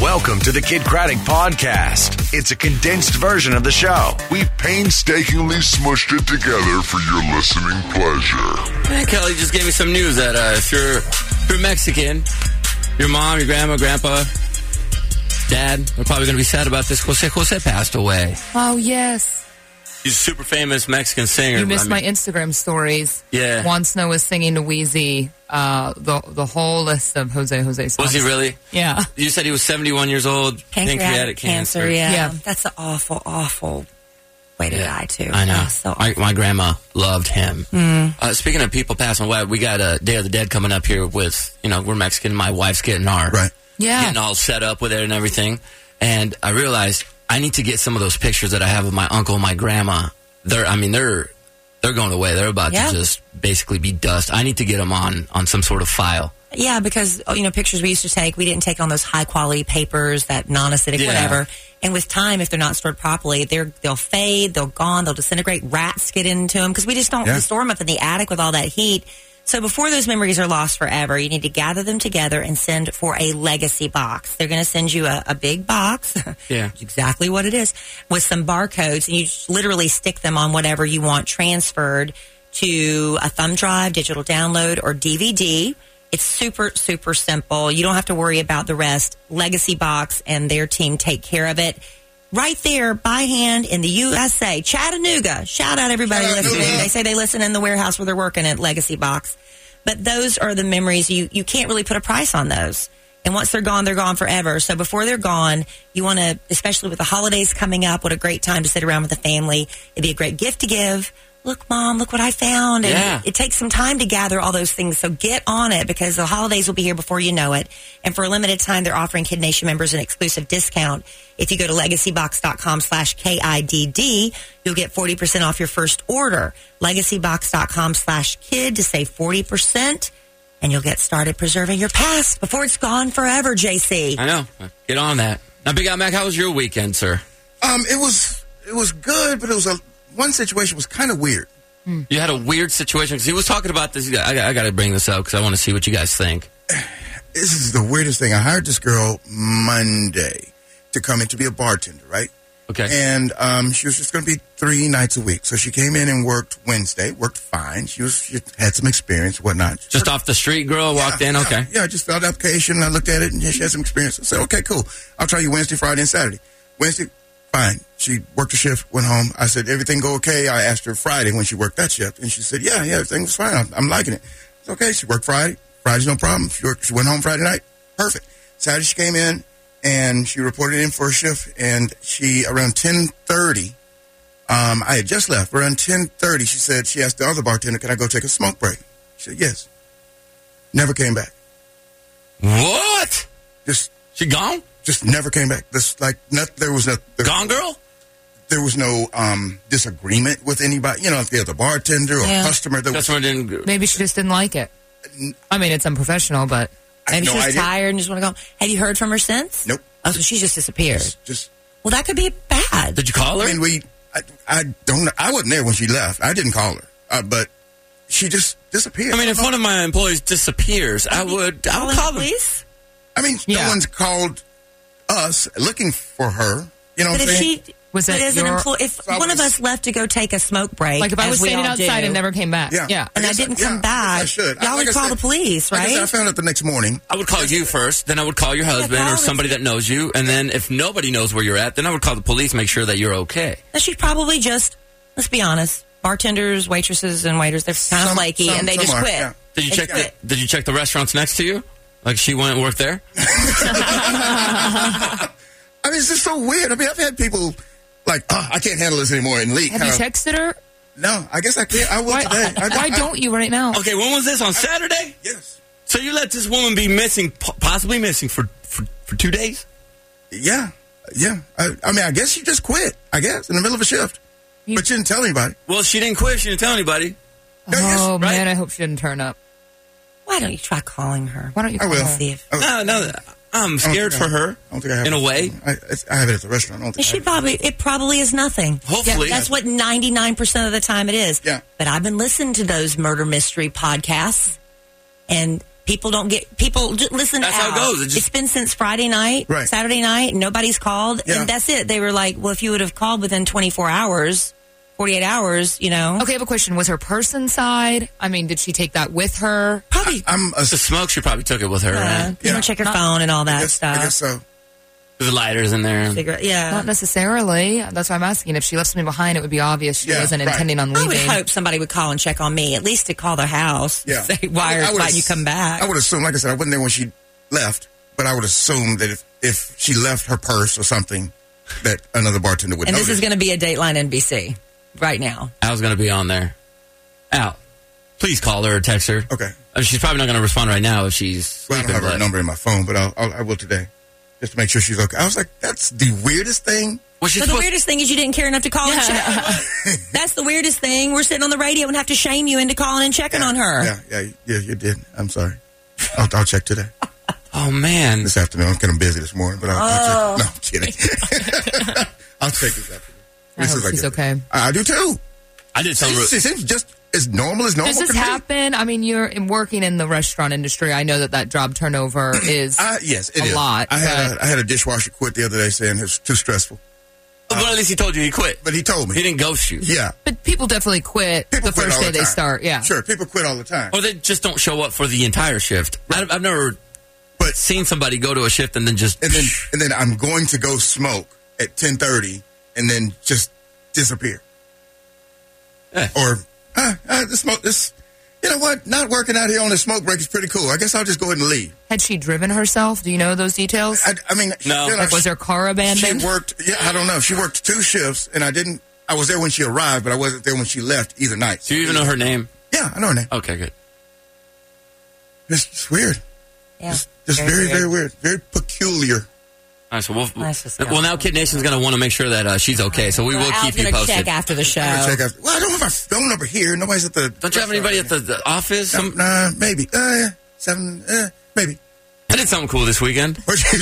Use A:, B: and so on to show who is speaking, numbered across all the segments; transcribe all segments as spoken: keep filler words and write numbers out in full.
A: Welcome to the Kid Craddock Podcast. It's a condensed version of the show.
B: We've painstakingly smushed it together for your listening pleasure.
C: Hey, Kelly just gave me some news that uh, if you're, if you're Mexican, your mom, your grandma, grandpa, dad, they're probably going to be sad about this. Jose Jose passed away.
D: Oh, yes.
C: He's a super famous Mexican singer.
D: You missed
C: I mean,
D: my Instagram stories.
C: Yeah.
D: Juan Snow was singing to Wheezy uh, the the whole list of Jose Jose songs.
C: Was he really?
D: Yeah.
C: You said he was seventy-one years old,
E: Pancreatic,
C: pancreatic
E: cancer,
C: cancer.
E: yeah.
D: Yeah.
E: That's an awful, awful way to
C: Yeah.
E: die, too.
C: I know.
E: Oh, so
C: my, my grandma loved him.
E: Mm.
C: Uh, speaking of people passing away, we got a Day of the Dead coming up here with, you know, we're Mexican. My wife's getting our,
F: Right.
D: Yeah.
C: getting all set up with it and everything. And I realized I need to get some of those pictures that I have of my uncle and my grandma. They're, I mean, they're, they're going away. They're about
E: Yeah.
C: to just basically be dust. I need to get them on, on some sort of file.
E: Yeah, because, you know, pictures we used to take, we didn't take on those high-quality papers, that non-acidic
C: Yeah.
E: whatever. And with time, if they're not stored properly, they're, they'll fade, they'll gone, they'll disintegrate. Rats get into them because we just don't
F: Yeah.
E: store them up in the attic with all that heat. So before those memories are lost forever, you need to gather them together and send for a legacy box. They're going to send you a, a big box.
C: Yeah.
E: Exactly what it is, with some barcodes, and you just literally stick them on whatever you want transferred to a thumb drive, digital download, or D V D. It's super, super simple. You don't have to worry about the rest. Legacy Box and their team take care of it. Right there, by hand, in the U S A, Chattanooga. Shout out everybody
F: Chattanooga.
E: listening. They say they listen in the warehouse where they're working at Legacy Box. But those are the memories. You, you can't really put a price on those. And once they're gone, they're gone forever. So before they're gone, you want to, especially with the holidays coming up, what a great time to sit around with the family. It'd be a great gift to give. Look, Mom, look what I found. And
C: Yeah.
E: it takes some time to gather all those things. So get on it because the holidays will be here before you know it. And for a limited time, they're offering Kid Nation members an exclusive discount. If you go to legacybox.com slash K I D D, you'll get forty percent off your first order. Legacybox.com slash kid to save forty percent. And you'll get started preserving your past before it's gone forever, J C.
C: I know. Get on that. Now, Big Al Mac, how was your weekend, sir?
F: Um, it was it was good, but it was a one situation was kind of weird.
C: You had a weird situation because he was talking about this. I, I got to bring this up because I want to see what you guys think.
F: This is the weirdest thing. I hired this girl Monday to come in to be a bartender, right?
C: Okay.
F: And um, she was just going to be three nights a week. So she came in and worked Wednesday, worked fine. She was she had some experience, whatnot.
C: Just off the street, girl walked
F: Yeah,
C: in.
F: yeah,
C: Okay.
F: Yeah, I just filled out the application. I looked at it, and yeah, she had some experience. I said, okay, cool. I'll try you Wednesday, Friday, and Saturday. Wednesday, fine. She worked a shift, went home. I said, everything go okay? I asked her Friday when she worked that shift, and she said, yeah, yeah, everything was fine. I'm, I'm liking it. It's okay. She worked Friday. Friday's no problem. She, worked, she went home Friday night. Perfect. Saturday she came in, and she reported in for a shift, and she, around ten thirty, um, I had just left. Around ten thirty, she said, she asked the other bartender, can I go take a smoke break? She said, yes. Never came back.
C: What?
F: Just
C: She gone?
F: just never came back. This like not there was no there,
C: Gone, girl?
F: there was no um disagreement with anybody. You know, if the other bartender or
E: Yeah.
F: customer. There was
C: Customer didn't.
D: Maybe she just didn't like it. I mean, it's unprofessional, but
F: I had
E: Maybe
F: no
E: she was
F: idea.
E: tired and just want to go. Have you heard from her since?
F: Nope.
E: Oh, so she just disappeared.
F: Just, just
E: Well, that could be bad.
C: Did you call her?
F: I mean, we. I, I don't. know. I wasn't there when she left. I didn't call her, uh, but she just disappeared.
C: I mean, if
F: don't
C: one
F: know.
C: of my employees disappears, I would. I
E: Calling
C: would call
E: the
C: them.
E: police?
F: I mean,
D: Yeah.
F: no one's called us looking for her. You know
E: But
F: what I'm
E: if
F: saying?
E: she
D: Was
E: but
D: it
E: as an
D: your-
E: employee, if
F: So I
E: one of
F: was-
E: us left to go take a smoke break,
D: like if I
E: as
D: was
E: we
D: standing
E: all
D: outside
E: do,
D: and never came back.
F: Yeah.
D: Yeah.
E: and I
F: guess
E: didn't
F: yeah,
E: come
F: I
E: back,
F: guess I should.
E: y'all
F: Like
E: would
F: I
E: call
F: said-
E: the police,
F: like I
E: right?
F: said, I found out the next morning.
C: I would call you first, then I would call your husband
E: call
C: or
E: the-
C: somebody that knows you, and then if nobody knows where you're at, then I would call the police, make sure that you're okay.
E: And she's probably just, let's be honest, bartenders, waitresses, and waiters, they're kind of
F: Some-
E: flaky,
F: some-
E: and they
F: some
E: just
F: are,
E: quit.
F: yeah.
C: Did you
E: They
C: check? The,
E: quit.
C: did you check the restaurants next to you? Like she went and worked there?
F: I mean, it's just so weird. I mean, I've had people like, oh, I can't handle this anymore and leave.
D: Have you
F: Kinda-
D: texted her?
F: No, I guess I can't. I will
D: Why,
F: today. I,
D: why
F: I-
D: don't you right now?
C: Okay, when was this? On Saturday?
F: Yes.
C: So you let this woman be missing, po- possibly missing for, for, for two days?
F: Yeah. Yeah. I, I mean, I guess she just quit, I guess, in the middle of a shift.
D: You-
F: But she didn't tell anybody.
C: Well, she didn't quit. She didn't tell anybody.
F: I guess,
D: Oh,
C: right?
D: man, I hope she didn't turn up.
E: Why don't you try calling her?
D: Why don't you
F: I
D: call
F: will.
D: her?
E: See if
F: I,
C: No, no, I'm
F: I don't
C: scared
F: think
C: for
F: I-
C: her.
F: I don't think I have
C: in a
F: it.
C: way.
F: I, it's, I have it at the restaurant. I don't think I
E: She
F: have it.
E: probably, it probably is nothing.
C: Hopefully.
E: That's what ninety-nine percent of the time it is.
F: Yeah.
E: But I've been listening to those murder mystery podcasts, and People don't get people. Just listen.
C: That's
E: out.
C: how it goes. It just-
E: it's been since Friday night,
F: Right.
E: Saturday night. Nobody's called,
F: Yeah.
E: and that's it. They were like, "Well, if you would have called within twenty-four hours, forty-eight hours, you know."
D: Okay, I have a question. Was her purse inside? I mean, did she take that with her?
E: Probably.
F: I'm a,
C: The smoke, she probably took it with her,
E: Uh,
C: right?
E: you know,
F: Yeah.
E: check her phone and all
F: I
E: that
F: guess,
E: stuff.
F: I guess so.
C: There's lighters in there.
E: Cigarette, yeah.
D: Not necessarily. That's why I'm asking. If she left something behind, it would be obvious she
F: Yeah,
D: wasn't
F: right.
D: intending on
E: I
D: leaving.
E: would hope somebody would call and check on me, at least to call their house.
F: Yeah.
E: Say, why,
F: I would- I
E: are,
F: would
E: why
F: ass-
E: you come back?
F: I would assume, like I said, I wasn't there when she left, but I would assume that if, if she left her purse or something, that another bartender would
E: and
F: notice.
E: this is going to be a Dateline N B C right now.
C: Al's going to be on there. Al, please call her or text her.
F: Okay.
C: I mean, she's probably not going to respond right now if she's
F: Well, I
C: sleeping.
F: don't have her
C: but-
F: number in my phone, but I'll, I'll, I will today. Just to make sure she's okay. I was like, that's the weirdest thing.
C: Well, she's
E: So the
C: supposed-
E: weirdest thing is you didn't care enough to call and check. That's the weirdest thing. We're sitting on the radio and have to shame you into calling and checking on her.
F: Yeah, yeah, yeah, you did. I'm sorry. I'll, I'll check today.
C: Oh, man.
F: This afternoon. I'm kind of busy this morning, but I'll, I'll check. No, I'm kidding. I'll check this afternoon.
D: I
F: This
D: hope
F: is like
D: she's
F: a-
D: okay.
F: I do too.
C: I did some.
F: It seems just as normal as normal.
D: Does this
F: can be.
D: happen? I mean, you're in working in the restaurant industry. I know that that job turnover is
F: I, yes, it
D: a
F: is.
D: lot.
F: I had
D: but-
F: a, I had a dishwasher quit the other day saying it was too stressful,
C: But at least he told you he quit.
F: but he told
C: He
F: me.
C: didn't ghost you.
F: Yeah,
D: But people definitely quit
F: people
D: the
F: quit
D: first
F: all
D: day
F: the
D: they
F: time.
D: start. Yeah.
F: sure. People quit all the time.
C: Or they just don't show up for the entire shift. I, I've never
F: But
C: seen somebody go to a shift and then just.
F: and then and then I'm going to go smoke at ten thirty and then just disappear.
C: Eh.
F: Or uh, uh, the smoke. This, you know what? Not working out here on the smoke break is pretty cool. I guess I'll just go ahead and leave.
D: Had she driven herself? Do you know those details?
F: I, I mean,
C: No.
F: you know,
D: like, was her car abandoned?
F: She worked. Yeah, I don't know. She worked two shifts, and I didn't. I was there when she arrived, but I wasn't there when she left either night.
C: Do you even know her name?
F: Yeah, I know her name.
C: Okay, good.
F: It's, it's weird.
E: Yeah.
F: It's just very,
E: Very
F: very,
E: weird.
F: weird. Very peculiar.
C: All right, so we'll,
E: That's just
C: well, now Kid Nation's going to want to make sure that uh, she's okay, so we will
E: Al's
C: keep you
E: gonna
C: posted.
E: check after the show.
F: I'm gonna check after. Well, I don't have my phone number here. Nobody's at the.
C: Don't you have anybody at the, the office?
F: No,
C: Some,
F: nah, maybe. Uh, seven. Uh, maybe.
C: I did something cool this weekend.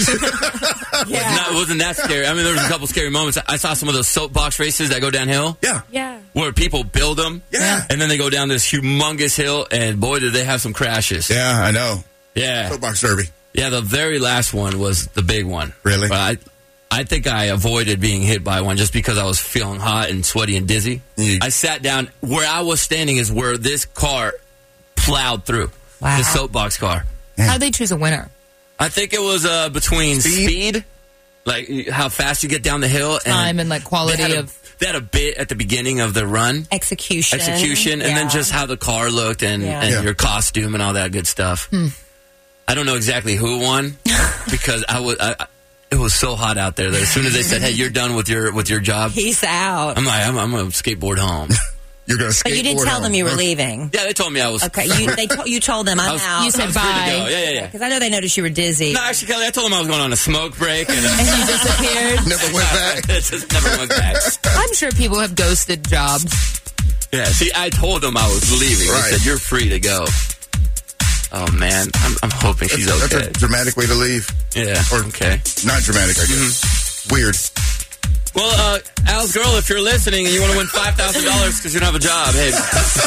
E: Yeah.
C: No, it wasn't that scary. I mean, there was a couple scary moments. I saw some of those soapbox races that go downhill.
F: yeah.
D: yeah.
C: Where people build them.
F: Yeah.
C: And then they go down this humongous hill, and boy, did they have some crashes.
F: Yeah, I know.
C: Yeah.
F: Soapbox Derby.
C: Yeah, the very last one was the big one.
F: Really?
C: But I, I think I avoided being hit by one just because I was feeling hot and sweaty and dizzy.
F: Yeah.
C: I sat down. Where I was standing is where this car plowed through.
E: Wow.
C: The soapbox car.
D: How'd they choose a winner?
C: I think it was uh, between speed,
F: Speed?
C: like how fast you get down the hill,
D: Time and, like,
C: they
D: quality
C: had a-
D: of-
C: They had a bit at the beginning of the run.
E: Execution.
C: Execution, and then
E: Yeah.
C: just how the car looked and,
E: Yeah.
C: and
F: Yeah.
C: your costume and all that good stuff. I don't know exactly who won because I was. I, I- it was so hot out there that as soon as they said, "Hey, you're done with your with your job,"
E: He's out.
C: I'm like, "I'm, I'm gonna skateboard home."
F: You're gonna.
E: But you didn't
F: skateboard
E: tell them
F: home,
E: you were
F: huh?
E: leaving.
C: Yeah, they told me I was.
E: Okay, you they to, you told them
C: I
E: I'm
C: was-
E: out.
D: You said
C: I was free to
D: bye.
C: go. Yeah, yeah, yeah.
E: Because I know they noticed you were dizzy.
C: No, actually, Kelly, I told them I was going on a smoke break, and,
D: And you disappeared?
F: Never went back.
C: it just never went back.
D: I'm sure people have ghosted jobs.
C: Yeah, see, I told them I was leaving.
F: Right.
C: They said, "You're free to go." Oh man, I'm, I'm hoping she's
F: That's,
C: okay.
F: that's a dramatic way to leave.
C: Yeah.
F: Or
C: Okay.
F: not dramatic, I guess.
C: Mm-hmm.
F: Weird.
C: Well, uh, Al's girl, if you're listening and you want to win five thousand dollars because you don't have a job, hey,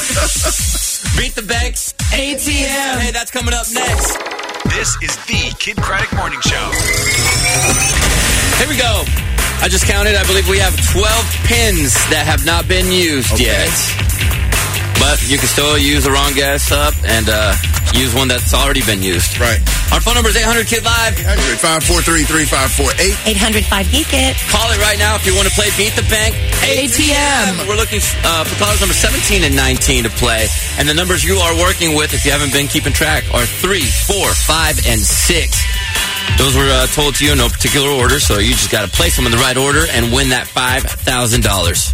C: beat the bank
D: A T M.
C: Hey, that's coming up next.
A: This is the Kid Craddock Morning Show.
C: Here we go. I just counted. I believe we have twelve pins that have not been used
F: Okay.
C: yet. But you can still use the wrong guess up and uh, use one that's already been used.
F: Right.
C: Our phone number is eight hundred Kid Live.
F: eight hundred, five four three, three five four eight.
E: eight hundred five Geek It.
C: Call it right now if you want to play Beat the Bank
D: A T M.
C: We're looking uh, for callers number seventeen and nineteen to play. And the numbers you are working with, if you haven't been keeping track, are three, four, five, and six. Those were uh, told to you in no particular order, so you just got to place them in the right order and win that five thousand dollars.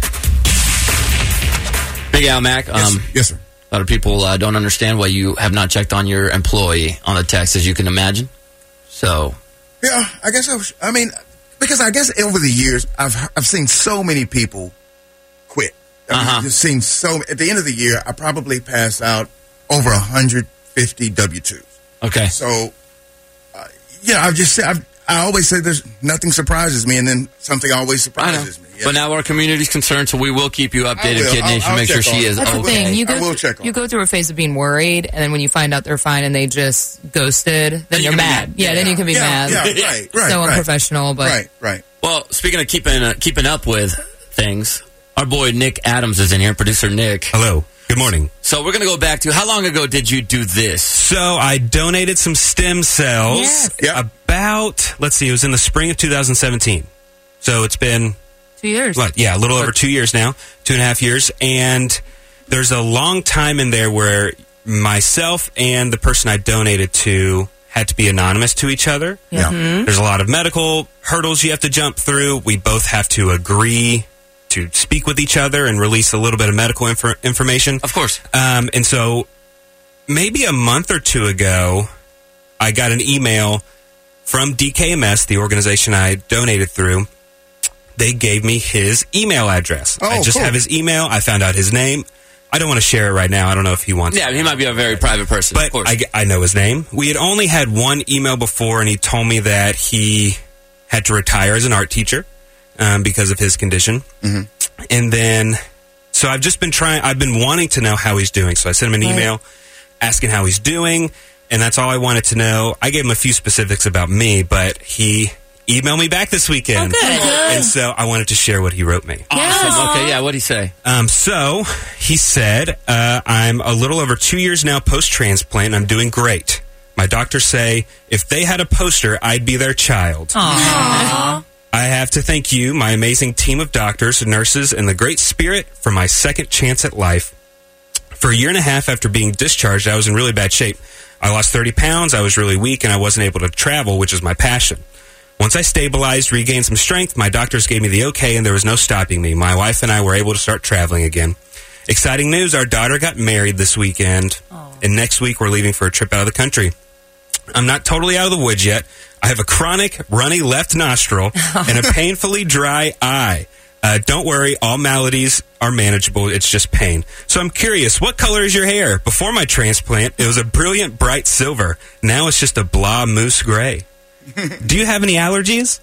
C: Big Al Mac, um,
F: Yes, yes, sir.
C: a lot of people uh, don't understand why you have not checked on your employee on the text, as you can imagine. So,
F: Yeah, I guess I was, I mean, because I guess over the years, I've I've seen so many people quit. I mean,
C: Uh-huh.
F: I've just seen so, at the end of the year, I probably passed out over one hundred fifty W twos.
C: okay.
F: So, uh, you know, I've just, I've, I always say there's nothing surprises me, and then something always surprises me. Yeah.
C: But now our community's concerned, so we will keep you updated, Kid Nation.
F: I'll, I'll
C: make sure
F: check
C: she
F: on
C: is
F: it.
D: That's
C: okay.
D: the thing. You
F: I
D: go,
F: will check on
D: you
F: it.
D: go through a phase of being worried, and then when you find out they're fine and they just ghosted, then,
C: Then you
D: you're
C: can be
D: mad.
C: mad.
D: Yeah,
C: Yeah.
D: then you can be
F: yeah,
D: mad.
F: Yeah, right, right.
D: So
F: right.
D: unprofessional, but
F: Right, right.
C: Well, speaking of keeping uh, keeping up with things, our boy Nick Adams is in here, producer Nick.
G: Hello. Good morning.
C: So we're going to go back to, how long ago did you do this?
G: So I donated some stem cells
E: Yes.
F: Yeah.
G: about, let's see, it was in the spring of two thousand seventeen. So it's been,
D: two years.
G: what, yeah, a little over two years now, two and a half years. And there's a long time in there where myself and the person I donated to had to be anonymous to each other.
F: Yeah.
G: There's a lot of medical hurdles you have to jump through. We both have to agree to speak with each other and release a little bit of medical infor- information.
C: Of course.
G: Um, and so maybe a month or two ago, I got an email from D K M S, the organization I donated through. They gave me his email address.
F: Oh,
G: I just
F: cool.
G: have his email. I found out his name. I don't want to share it right now. I don't know if he wants
C: Yeah, he might be a very private person,
G: but
C: of course.
G: I, I know his name. We had only had one email before, and he told me that he had to retire as an art teacher um, because of his condition. Mm-hmm. And then, so I've just been trying, I've been wanting to know how he's doing. So I sent him an email asking how he's doing, and that's all I wanted to know. I gave him a few specifics about me, but he emailed me back this weekend.
E: Oh, good.
G: And so I wanted to share what he wrote me.
C: Awesome. Okay, yeah, what'd he say?
G: Um, so he said, uh, I'm a little over two years now post-transplant, and I'm doing great. My doctors say if they had a poster, I'd be their child.
E: Aww.
G: I have to thank you, my amazing team of doctors, nurses, and the great spirit for my second chance at life. For a year and a half after being discharged, I was in really bad shape. I lost thirty pounds, I was really weak, and I wasn't able to travel, which is my passion. Once I stabilized, regained some strength, my doctors gave me the okay, and there was no stopping me. My wife and I were able to start traveling again. Exciting news, our daughter got married this weekend, and next week we're leaving for a trip out of the country. I'm not totally out of the woods yet. I have a chronic, runny left nostril and a painfully dry eye. Uh, don't worry, all maladies are manageable. It's just pain. So I'm curious, what color is your hair? Before my transplant, it was a brilliant, bright silver. Now it's just a blah moose gray. Do you have any allergies?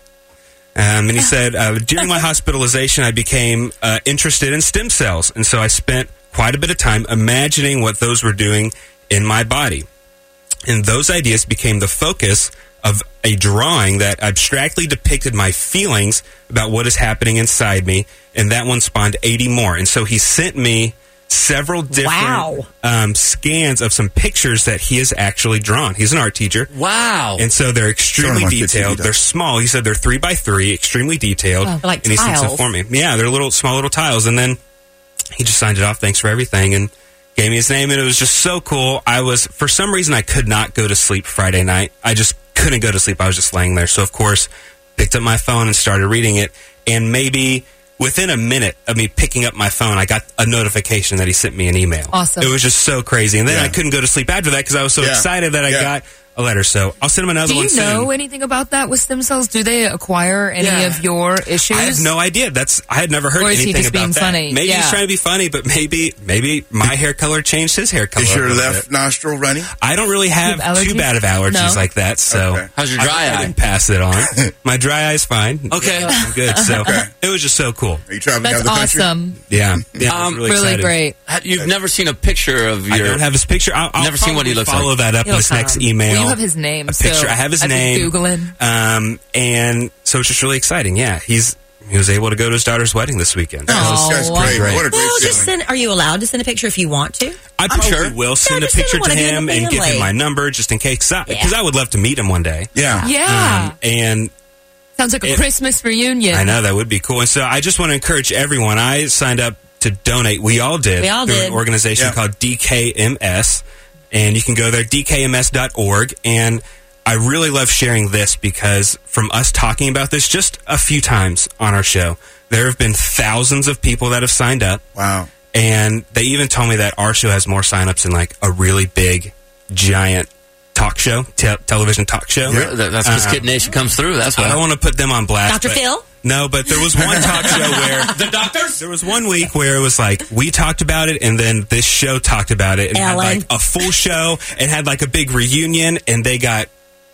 G: Um, and he said, uh, during my hospitalization, I became uh, interested in stem cells. And so I spent quite a bit of time imagining what those were doing in my body. And those ideas became the focus of a drawing that abstractly depicted my feelings about what is happening inside me. And that one spawned eighty more. And so he sent me several different
E: Wow.
G: um, scans of some pictures that he has actually drawn. He's an art teacher.
C: Wow.
G: And so they're extremely
F: Show 'em on
G: detailed.
F: T V,
G: They're small. He said they're three by three, extremely detailed.
E: Oh, like
G: and he sent some
E: tiles.
G: for me. Yeah, they're little, small little tiles. And then he just signed it off. Thanks for everything. And gave me his name. And it was just so cool. I was, for some reason, I could not go to sleep Friday night. I just couldn't go to sleep. I was just laying there. So, of course, picked up my phone and started reading it. And maybe within a minute of me picking up my phone, I got a notification that he sent me an email.
D: Awesome.
G: It was just so crazy. And then
F: Yeah.
G: I couldn't go to sleep after that because I was so
F: Yeah.
G: excited that I
F: Yeah.
G: got a letter. So I'll send him another
D: Do
G: one
D: you
G: soon.
D: know anything about that with stem cells? Do they acquire any
C: Yeah.
D: of your issues?
G: I have no idea. That's I had never heard
D: Or is he
G: anything
D: just
G: about
D: being
G: that.
D: funny?
G: Maybe
D: Yeah.
G: he's trying to be funny, but maybe maybe my hair color changed his hair color.
F: Is
G: a
F: your
G: little
F: left
G: bit.
F: nostril running?
G: I don't really have
D: You have
G: too
D: allergies?
G: bad of allergies
D: No.
G: like that. So
F: Okay.
C: How's your
G: I-
C: dry
G: I,
C: eye?
G: didn't pass it on. My dry eye's fine.
C: Okay.
G: I'm good. So it was just so cool.
F: Are you traveling out
D: That's
F: of the country?
D: awesome.
G: Yeah, yeah.
C: Um,
G: I'm really,
D: Really
G: excited.
D: great.
C: Ha- You've never seen a picture of your...
G: I don't have his picture. I'll, I'll
C: Never seen what he
G: probably
C: looks
G: follow
C: like.
G: that up in
E: He'll
G: this next
E: come.
G: email.
D: Well, you have his name.
G: A picture.
D: So
G: I have his
D: I've been
G: name.
D: Googling.
G: Um, and so it's just really exciting. Yeah, he's he was able to go to his daughter's wedding this weekend.
F: That's, that's
D: Oh,
F: great.
G: great.
F: What a great
E: Well, just
F: feeling.
E: send. Are you allowed to send a picture if you want to?
G: I probably
C: sure.
G: will send
E: Yeah,
G: a
E: just send
G: picture
E: one
G: to
E: of you and
G: him
E: the
G: and give him
E: family.
G: my number just in case, because
E: Yeah.
G: I would love to meet him one day.
F: Yeah.
D: Yeah.
G: Um, and
D: Sounds like a
G: it-
D: Christmas reunion.
G: I know that would be cool. And so I just want to encourage everyone. I signed up to donate. We all did.
E: We all
G: through
E: did.
G: an organization
F: Yeah.
G: called D K M S. And you can go there, D K M S dot org. And I really love sharing this because from us talking about this just a few times on our show, there have been thousands of people that have signed up.
F: Wow.
G: And they even told me that our show has more signups than like a really big, giant talk show, te- television talk show.
C: Really? That- That's because
G: Uh,
C: Kid Nation comes through. That's
G: I
C: why.
G: don't want to put them on blast.
E: Doctor
G: but-
E: Phil?
G: No, but there was one talk show where
C: The doctors?
G: there was one week where it was like we talked about it, and then this show talked about it, and had
E: Ellen.
G: like a full show, and had like a big reunion, and they got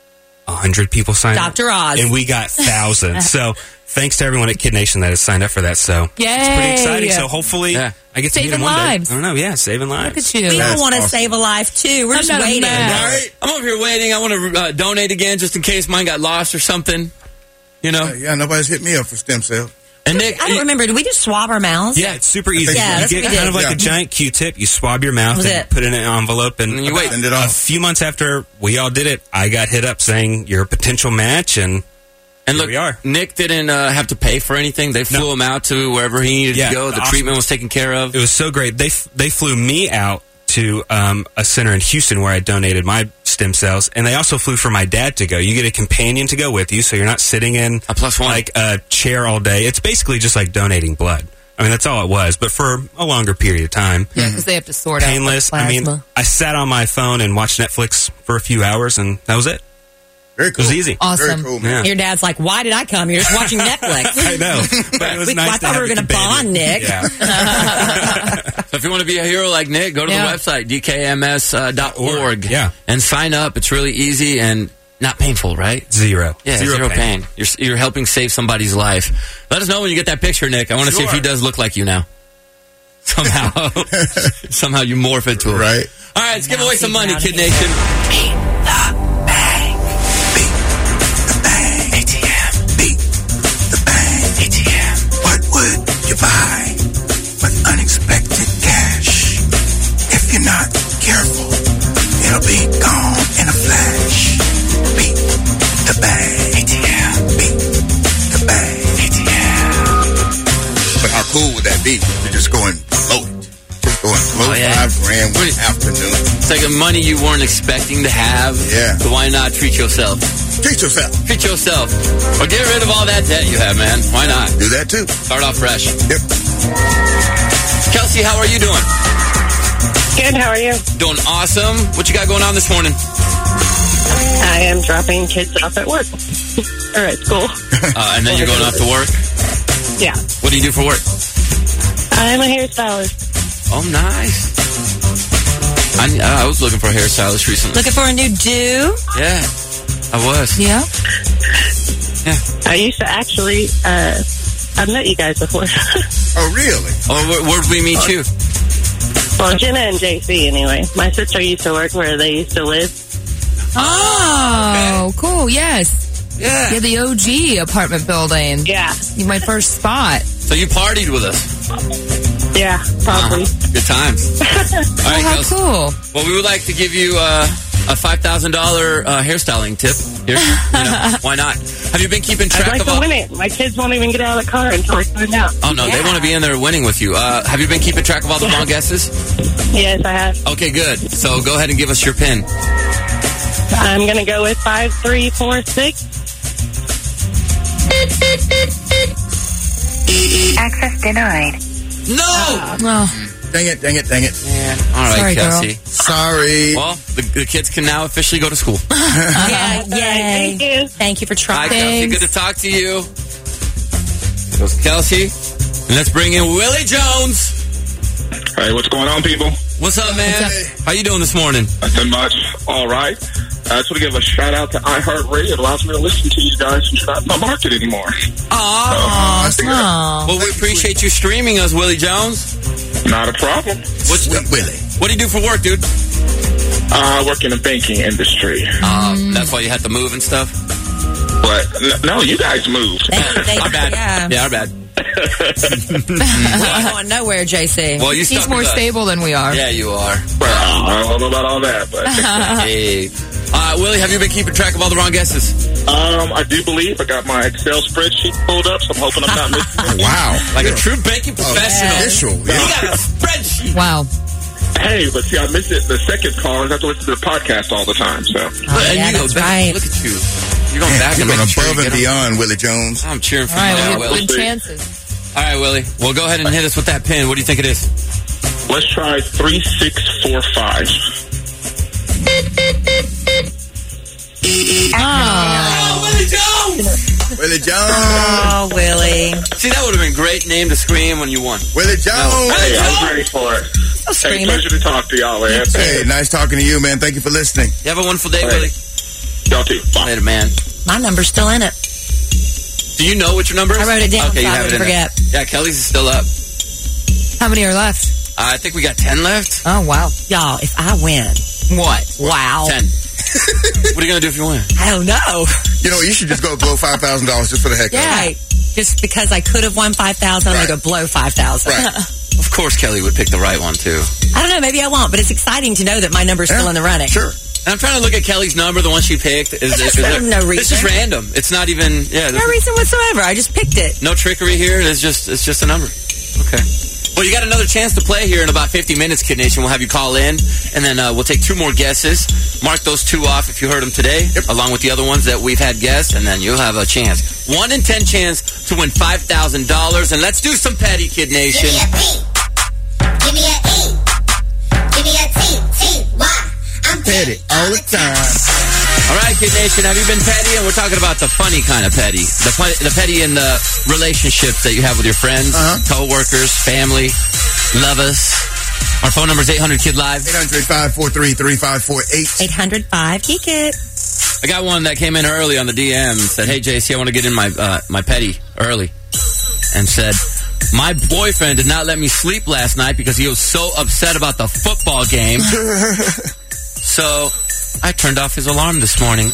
G: one hundred people signed up.
E: Doctor Oz.
G: And we got thousands. So thanks to everyone at Kid Nation that has signed up for that. So
D: Yay.
G: it's pretty exciting. So hopefully
C: Yeah.
G: I get to meet
D: Saving
G: them one
D: lives.
G: day. I don't know. Yeah, saving lives.
D: Look at you.
E: We
F: That's
E: all want to
F: awesome.
E: save a life, too. We're
D: I'm
E: just
D: not a
E: waiting.
D: man.
F: Right?
C: I'm over here waiting. I want to uh, donate again just in case mine got lost or something. You know?
F: Yeah, nobody's hit me up for stem cell.
C: And Nick,
E: I don't remember. Did we just swab our mouths?
G: Yeah, it's super easy.
F: Yeah,
G: you
E: that's
G: get
E: what we
G: kind
E: did.
G: of like
F: Yeah.
G: a giant Q-tip. You swab your mouth
E: That was
G: and
E: it.
G: put it in an envelope. And
C: And you wait.
F: Send it
G: a
F: off.
G: few months after we all did it, I got hit up saying you're a potential match, and
C: and
G: here
C: look,
G: we are.
C: Nick didn't uh, have to pay for anything. They flew
G: No.
C: him out to wherever he needed
G: Yeah,
C: to go. The
G: awesome.
C: treatment was taken care of.
G: it was so great. They f- they flew me out to um, a center in Houston where I donated my stem cells, and they also flew for my dad to go. You get a companion to go with you, so you're not sitting in
C: A plus one.
G: like a chair all day. It's basically just like donating blood. I mean, that's all it was, but for a longer period of time.
D: Yeah, because they have to sort
G: Painless.
D: out the
G: I mean,
D: plasma.
G: I sat on my phone and watched Netflix for a few hours, and that was it.
F: Very cool.
G: It was easy.
D: Awesome.
F: Very cool, man.
G: Yeah.
E: Your dad's like, why did I come? You're just watching Netflix.
G: I know, but it was
E: We-
G: nice
E: I
G: to
E: thought
G: have
E: we were
G: a
E: gonna
G: companion.
E: bond, Nick.
G: Yeah.
C: So if you want to be a hero like Nick, go to
D: Yeah.
C: the website, d k m s dot org.
G: Yeah.
C: And sign up. It's really easy and not painful, right?
G: Zero.
C: Yeah, zero, pain. You're, you're helping save somebody's life. Let us know when you get that picture, Nick. I want to see if he
F: Sure.
C: does look like you now. Somehow. Somehow you morph into him.
F: Right.
C: All right, let's give
E: Now
C: away
E: see
C: some money,
E: how
C: Kid
E: to-
C: Nation.
F: A T M. Beat the bank. A T M. What would you buy with unexpected cash? If you're not careful, it'll be gone in a flash. Beat the bank. A T M. Beat the bank. A T M. But how cool would that be to just go and blow it? Just go and blow
C: Oh, yeah.
F: five grand one
C: Wait.
F: afternoon.
C: It's like a money you weren't expecting to have.
F: Yeah.
C: So why not treat yourself?
F: Treat yourself.
C: Treat yourself. Or get rid of all that debt you have, man. Why not?
F: Do that too.
C: Start off fresh.
F: Yep.
C: Kelsey, how are you doing?
H: Good, how are you?
C: Doing awesome. What you got going on this morning?
H: I am dropping kids off at work. or at school.
C: Uh, and then you're going off to work?
H: Yeah.
C: What do you do for work?
H: I'm a hairstylist.
C: Oh, nice. I, I was looking for a hairstylist recently.
E: Looking for a new do?
C: Yeah, I was.
D: Yeah.
H: I used to actually, uh, I've met you guys before.
F: Oh, really?
C: Oh, where, where'd we meet you?
H: Well, Jenna and J C anyway. My sister used to work where they used to live.
D: Oh, cool. Yes.
C: Yeah.
D: Yeah, the O G apartment building.
H: Yeah.
D: You my first spot.
C: So you partied with us.
H: Yeah, probably.
C: Uh-huh. Good times. All right,
D: Oh, how
C: Kelsey.
D: cool.
C: Well, we would like to give you uh, a five thousand dollars uh, hairstyling tip. Here, you know, why not? Have you been keeping
H: I'd
C: track
H: like
C: of
H: to
C: all...
H: win it. My kids won't even get out of the car until I find out.
C: Oh, no, they
E: Yeah.
C: want to be in there winning with you. Uh, have you been keeping track of all the wrong guesses?
H: Yes, I have.
C: Okay, good. So go ahead and give us your pin.
H: I'm going to go with five, three, four, six.
I: Access denied.
C: No!
D: Oh,
F: Dang it, dang it, dang it.
C: All right,
D: Sorry, girl.
C: Kelsey.
F: Sorry.
C: Well, the, the kids can now officially go to school.
E: Yeah, yay.
H: Thank you.
E: Thank you for
C: Hi,
E: trying.
C: Kelsey. Good to talk to you. There goes Kelsey. And let's bring in Willie Jones.
J: Hey, what's going on, people?
C: What's up, man?
D: What's
C: How you doing this morning?
J: Nothing much. All right. I just want to give a shout out to iHeartRadio. It allows me to listen to you guys and not my market anymore.
C: Aw.
E: Oh.
C: Well, we appreciate you streaming us, Willie Jones.
J: Not a problem.
C: What's,
F: Sweet Willie.
C: what do you do for work, dude?
J: I work in the banking industry.
C: Um, that's why you had to move and stuff?
J: But n- no, you guys moved.
E: They, they,
C: Our bad.
E: yeah.
C: Yeah, our bad.
E: We ain't going nowhere, J C.
C: Well, you
D: he's
C: stuck
D: more
C: with us.
D: stable than we are.
C: Yeah, you are.
J: Well, I don't know about all that, but
C: Hey. Uh, Willie, have you been keeping track of all the wrong guesses?
J: um, I do believe I got my Excel spreadsheet pulled up, so I'm hoping I'm not missing
F: Oh,
J: it.
F: wow.
C: Like
F: Yeah.
C: a true banking professional.
F: Official.
C: You
F: Yeah.
C: got a spreadsheet.
D: Wow.
J: Hey, but see, I missed it the second call. I have to listen to the podcast all the time, so.
E: Oh,
C: and
E: yeah,
C: you go
E: that's
C: back.
E: right.
C: Look at you. You're going back
F: You're
C: and
F: going
C: making sure
F: above
C: you
F: and
C: get 'em.
F: beyond, Willie Jones.
C: I'm cheering for
D: All
C: you
D: right,
C: now,
D: we have
C: Willie.
D: good chances.
C: All right, Willie. Well, go ahead and hit us with that pin. What do you think it is?
J: Let's try three six four five.
C: Oh, Willie Jones!
F: Willie Jones.
E: Oh, Willie.
C: See, that would have been a great name to scream when you won.
F: Willie Jones.
J: Hey, I was ready for it.
E: So
J: Hey,
E: screaming.
J: pleasure to talk to y'all, man.
F: Hey, nice talking to you, man. Thank you for listening.
C: You have a wonderful day,
J: Hey.
C: Willie.
J: Y'all too. Bye.
C: Later, man.
E: My number's still in it.
C: Do you know what your number is?
E: I wrote it down
C: okay,
E: so
C: you
E: I
C: have it
E: wouldn't
C: in there.
E: forget.
C: Yeah, Kelly's is still up.
D: How many are left?
C: Uh, I think we got ten left.
D: Oh, wow.
E: Y'all, if I win.
D: What?
E: Wow.
C: ten. What are you going to do if you win?
E: I don't know.
F: You know, you should just go blow five thousand dollars just for the heck of it.
E: Right. Just because I could have won five thousand dollars, I'm going to blow five thousand dollars.
F: Right.
C: Of course Kelly would pick the right one, too.
E: I don't know. Maybe I won't, but it's exciting to know that my number's
F: Yeah,
E: still in the running.
F: Sure.
C: And I'm trying to look at Kelly's number, the one she picked. Is, is, is
E: just
C: there-
E: no reason.
C: It's just random. It's not even, yeah.
E: No reason whatsoever. I just picked it.
C: No trickery here. It's just it's just a number. Okay. Well, you got another chance to play here in about fifty minutes, Kid Nation. We'll have you call in, and then uh, we'll take two more guesses. Mark those two off if you heard them today, yep. along with the other ones that we've had guessed, and then you'll have a chance. One in ten chance to win five thousand dollars. And let's do some petty, Kid Nation.
K: Give me a E. Give me a T. T. Y. I'm
F: petty all the time.
C: All right, Kid Nation, have you been petty? And we're talking about the funny kind of petty. The, the petty in the relationships that you have with your friends, uh-huh. co-workers, family, lovers. Our phone number is eight hundred Kid Live.
F: eight hundred, five four three, three five four eight.
E: eight hundred, five Geek It.
C: I got one that came in early on the D M. Said, hey, J C, I want to get in my uh, my petty early. And said, my boyfriend did not let me sleep last night because he was so upset about the football game. So I turned off his alarm this morning.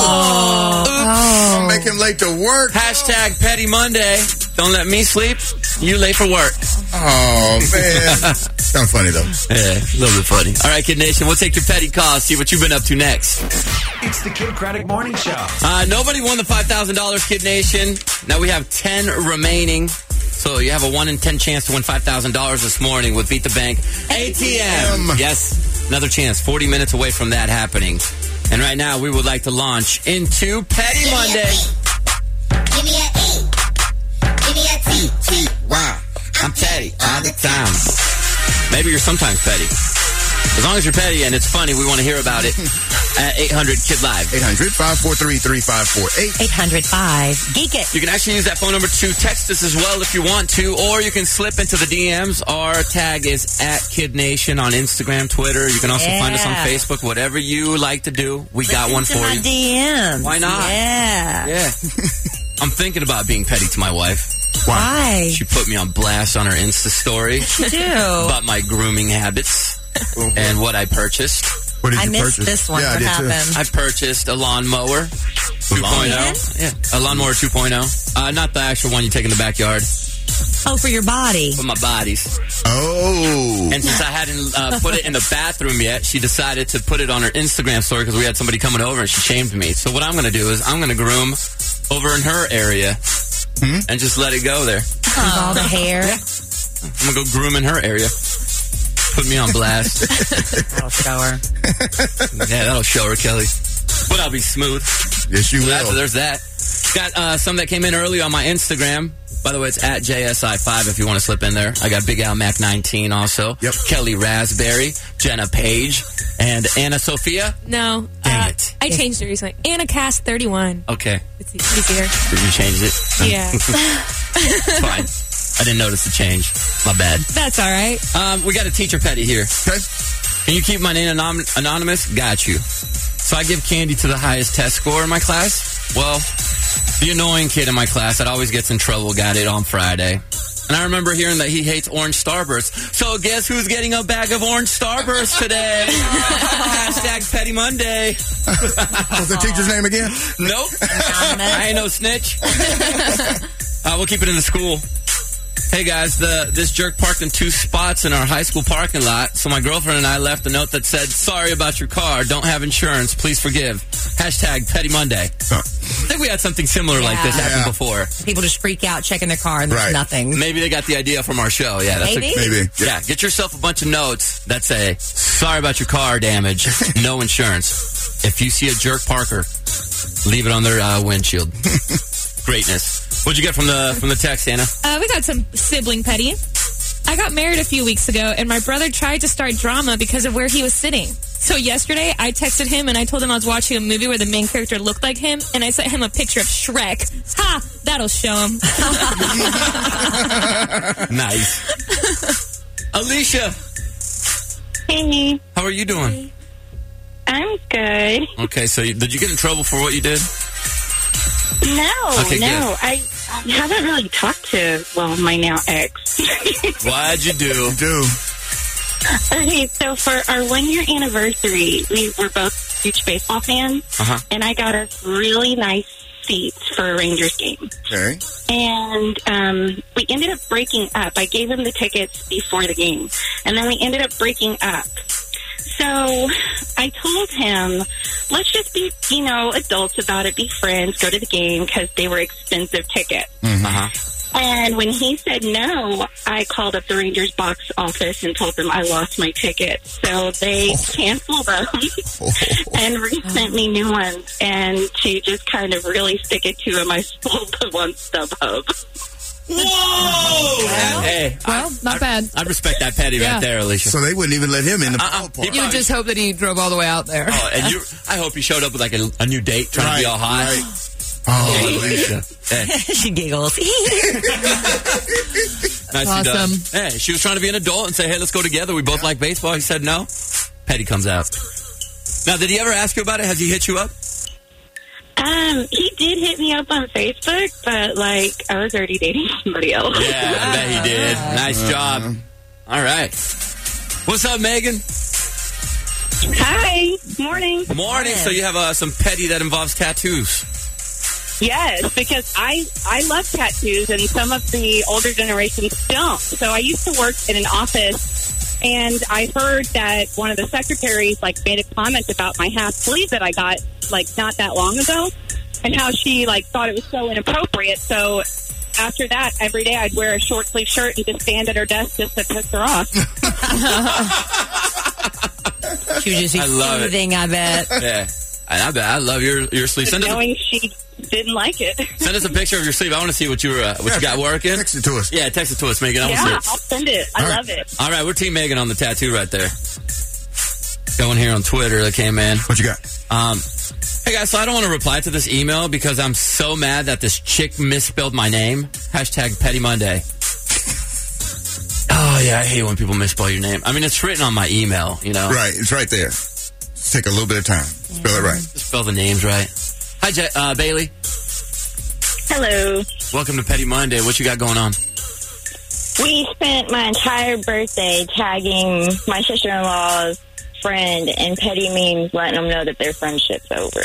F: Oh!
C: oh.
F: Make him late to work.
C: Hashtag Petty Monday. Don't let me sleep. You late for work.
F: Oh, man. Sounds funny, though.
C: Yeah, a little bit funny. All right, Kid Nation, we'll take your petty calls, see what you've been up to next.
A: It's the Kid Craddock Morning Show.
C: Uh, nobody won the five thousand dollars, Kid Nation. Now we have ten remaining. So you have a one in ten chance to win five thousand dollars this morning with Beat the Bank A T M. Yes, another chance. forty minutes away from that happening. And right now, we would like to launch into Petty Monday.
K: Give me a E. Give me a T. T.
C: Y. I'm petty all the time. Maybe you're sometimes petty. As long as you're petty and it's funny, we want to hear about it at eight hundred Kid Live.
F: eight hundred, five four three, three five four eight.
E: eight hundred, five Geek It.
C: You can actually use that phone number to text us as well if you want to, or you can slip into the D Ms. Our tag is at Kid Nation on Instagram, Twitter. You can also
E: yeah.
C: find us on Facebook. Whatever you like to do, we
E: Listen
C: got one
E: to
C: for
E: my
C: you.
E: D Ms.
C: Why not?
E: Yeah.
C: Yeah. I'm thinking about being petty to my wife.
E: Why?
C: She put me on blast on her Insta story.
E: She do.
C: About my grooming habits and what I purchased.
F: What did
E: I
F: you
E: missed
F: purchase?
E: this one.
F: Yeah,
E: what
F: I did
E: happened?
F: too.
C: I purchased a lawnmower two point oh. Yeah, a lawnmower two point oh. Uh, not the actual one you take in the backyard.
E: Oh, for your body.
C: For my bodies.
F: Oh.
C: And since I hadn't uh, put it in the bathroom yet, she decided to put it on her Instagram story because we had somebody coming over and she shamed me. So what I'm going to do is I'm going to groom over in her area hmm? and just let it go there.
E: With all the hair.
C: Yeah. I'm going to go groom in her area. Put me on blast.
E: That'll show her.
C: Yeah, that'll show her, Kelly. But I'll be smooth.
F: Yes, you
C: so
F: will.
C: That, so there's that. Got uh, some that came in early on my Instagram. By the way, it's at J S I five if you want to slip in there. I got Big Al Mac nineteen also.
F: Yep.
C: Kelly Raspberry, Jenna Page, and Anna Sophia.
L: No.
C: Dang
L: uh,
C: it.
L: I changed it recently. Anna Cast thirty-one.
C: Okay.
L: It's easier.
C: Did you change it?
L: Yeah.
C: Fine. I didn't notice the change. My bad.
L: That's all right.
C: Um, we got a teacher petty here.
F: Okay.
C: Can you keep my name anon- anonymous? Got you. So I give candy to the highest test score in my class. Well, the annoying kid in my class that always gets in trouble got it on Friday. And I remember hearing that he hates orange Starburst. So guess who's getting a bag of orange Starburst today? Hashtag Petty Monday.
F: What's the teacher's name again?
C: Nope. I ain't no snitch. Uh, we'll keep it in the school. Hey guys, the this jerk parked in two spots in our high school parking lot, so my girlfriend and I left a note that said, sorry about your car, don't have insurance, please forgive. Hashtag Petty Monday. Huh. I think we had something similar yeah. like this happen
F: yeah.
C: before.
E: People just freak out checking their car and there's
F: right.
E: nothing.
C: Maybe they got the idea from our show. Yeah, that's
E: Maybe?
C: A,
F: Maybe.
C: Yeah. yeah, get yourself a bunch of notes that say, sorry about your car damage, no insurance. If you see a jerk parker, leave it on their uh, windshield. Greatness. What'd you get from the from the text, Anna?
L: Uh, we got some sibling petty. I got married a few weeks ago, and my brother tried to start drama because of where he was sitting. So yesterday, I texted him, and I told him I was watching a movie where the main character looked like him, and I sent him a picture of Shrek. Ha! That'll show him.
C: Nice. Alicia.
H: Hey.
C: How are you doing?
H: I'm good.
C: Okay, so you, did you get in trouble for what you did?
H: No,
C: Okay,
H: no.
C: good.
H: I haven't really talked to, well, my now ex.
C: What'd you do?
F: Do.
H: Okay, so for our one-year anniversary, we were both huge baseball fans,
C: Uh-huh.
H: and I got us really nice seats for a Rangers game.
F: Okay.
H: And um, we ended up breaking up. I gave him the tickets before the game, and then we ended up breaking up. So I told him, let's just be, you know, adults about it, be friends, go to the game, because they were expensive tickets.
C: Uh-huh.
H: And when he said no, I called up the Rangers box office and told them I lost my tickets. So they
F: Oh.
H: canceled them and resent me new ones. And to just kind of really stick it to him, I sold them on StubHub.
C: Whoa! Hey,
D: Well, not bad.
C: I respect that petty
D: Yeah.
C: right there, Alicia.
F: So they wouldn't even let him in the
C: Uh-uh.
F: ballpark.
C: He
D: You would just hope that he drove all the way out there.
C: Oh, and you, I hope he showed up with like a, a new date, trying to be all hot.
F: Right. Oh,
C: Alicia. Hey,
E: She giggles.
C: nicely
D: awesome.
C: done. Hey, she was trying to be an adult and say, hey, let's go together. We both like baseball. He said no. Petty comes out. Now, did he ever ask you about it? Has he hit you up?
H: Um, he did hit me up on Facebook, but like I was already dating somebody else.
C: Yeah, I bet he did. Nice job. All right. What's up, Megan?
H: Hi, morning.
C: Morning. So you have uh, some petty that involves tattoos.
H: Yes, because I I love tattoos, and some of the older generations don't. So I used to work in an office, and I heard that one of the secretaries like made a comment about my half sleeve that I got like not that long ago, and how she like thought it was so inappropriate. So after that, every day I'd wear a short sleeve shirt and just stand at her desk just to piss her off.
E: She would just be
C: I love it.
E: soothing, I bet.
C: Yeah. And I bet I love your your sleeve. Send us, a,
H: Knowing she didn't like it.
C: send us a picture of your sleeve. I want to see what you were, uh, what you got working.
F: Text it to us.
C: Yeah, text it to us, Megan. I want
H: Yeah,
C: to
H: I'll
C: see it.
H: send it. I
F: All right.
H: love it.
C: All right, we're Team Megan on the tattoo right there. Going here on Twitter that came in.
F: What you got?
C: Um, hey guys, so I don't want to reply to this email because I'm so mad that this chick misspelled my name. Hashtag Petty Monday. Oh yeah, I hate when people misspell your name. I mean, it's written on my email, you know.
F: Right. It's right there. Take a little bit of time. Spell it right.
C: Just spell the names right. Hi, Je- uh, Bailey.
H: Hello.
C: Welcome to Petty Monday. What you got going on?
H: We spent my entire birthday tagging my sister-in-law's friend in petty memes, letting them know that their friendship's over.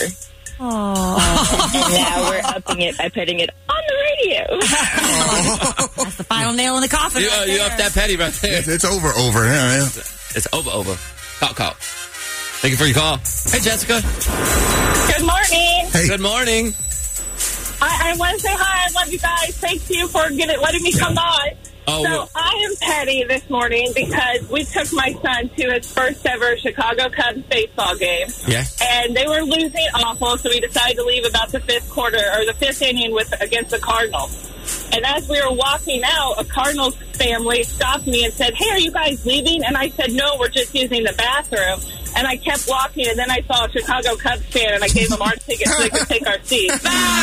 E: Aww.
H: And now we're upping it by putting it on the radio.
E: That's the final nail in the coffin.
C: You,
E: right
C: uh, you
E: there.
C: up that petty right there.
F: It's, it's over, over. Yeah, yeah.
C: It's over, over. Call, call. Thank you for your call. Hey, Jessica.
H: Good morning.
F: Hey.
C: Good morning.
H: I, I want to say hi. I love you guys. Thank you for getting, letting me come on.
C: Oh,
H: So
C: well,
H: I am petty this morning because we took my son to his first ever Chicago Cubs baseball game.
C: yeah.
H: And they were losing awful, so we decided to leave about the fifth quarter or the fifth inning with against the Cardinals. And as we were walking out, a Cardinals family stopped me and said, "Hey, are you guys leaving?" And I said, "No, we're just using the bathroom." And I kept walking, and then I saw a Chicago Cubs fan, and I gave them our tickets so they could take our seats.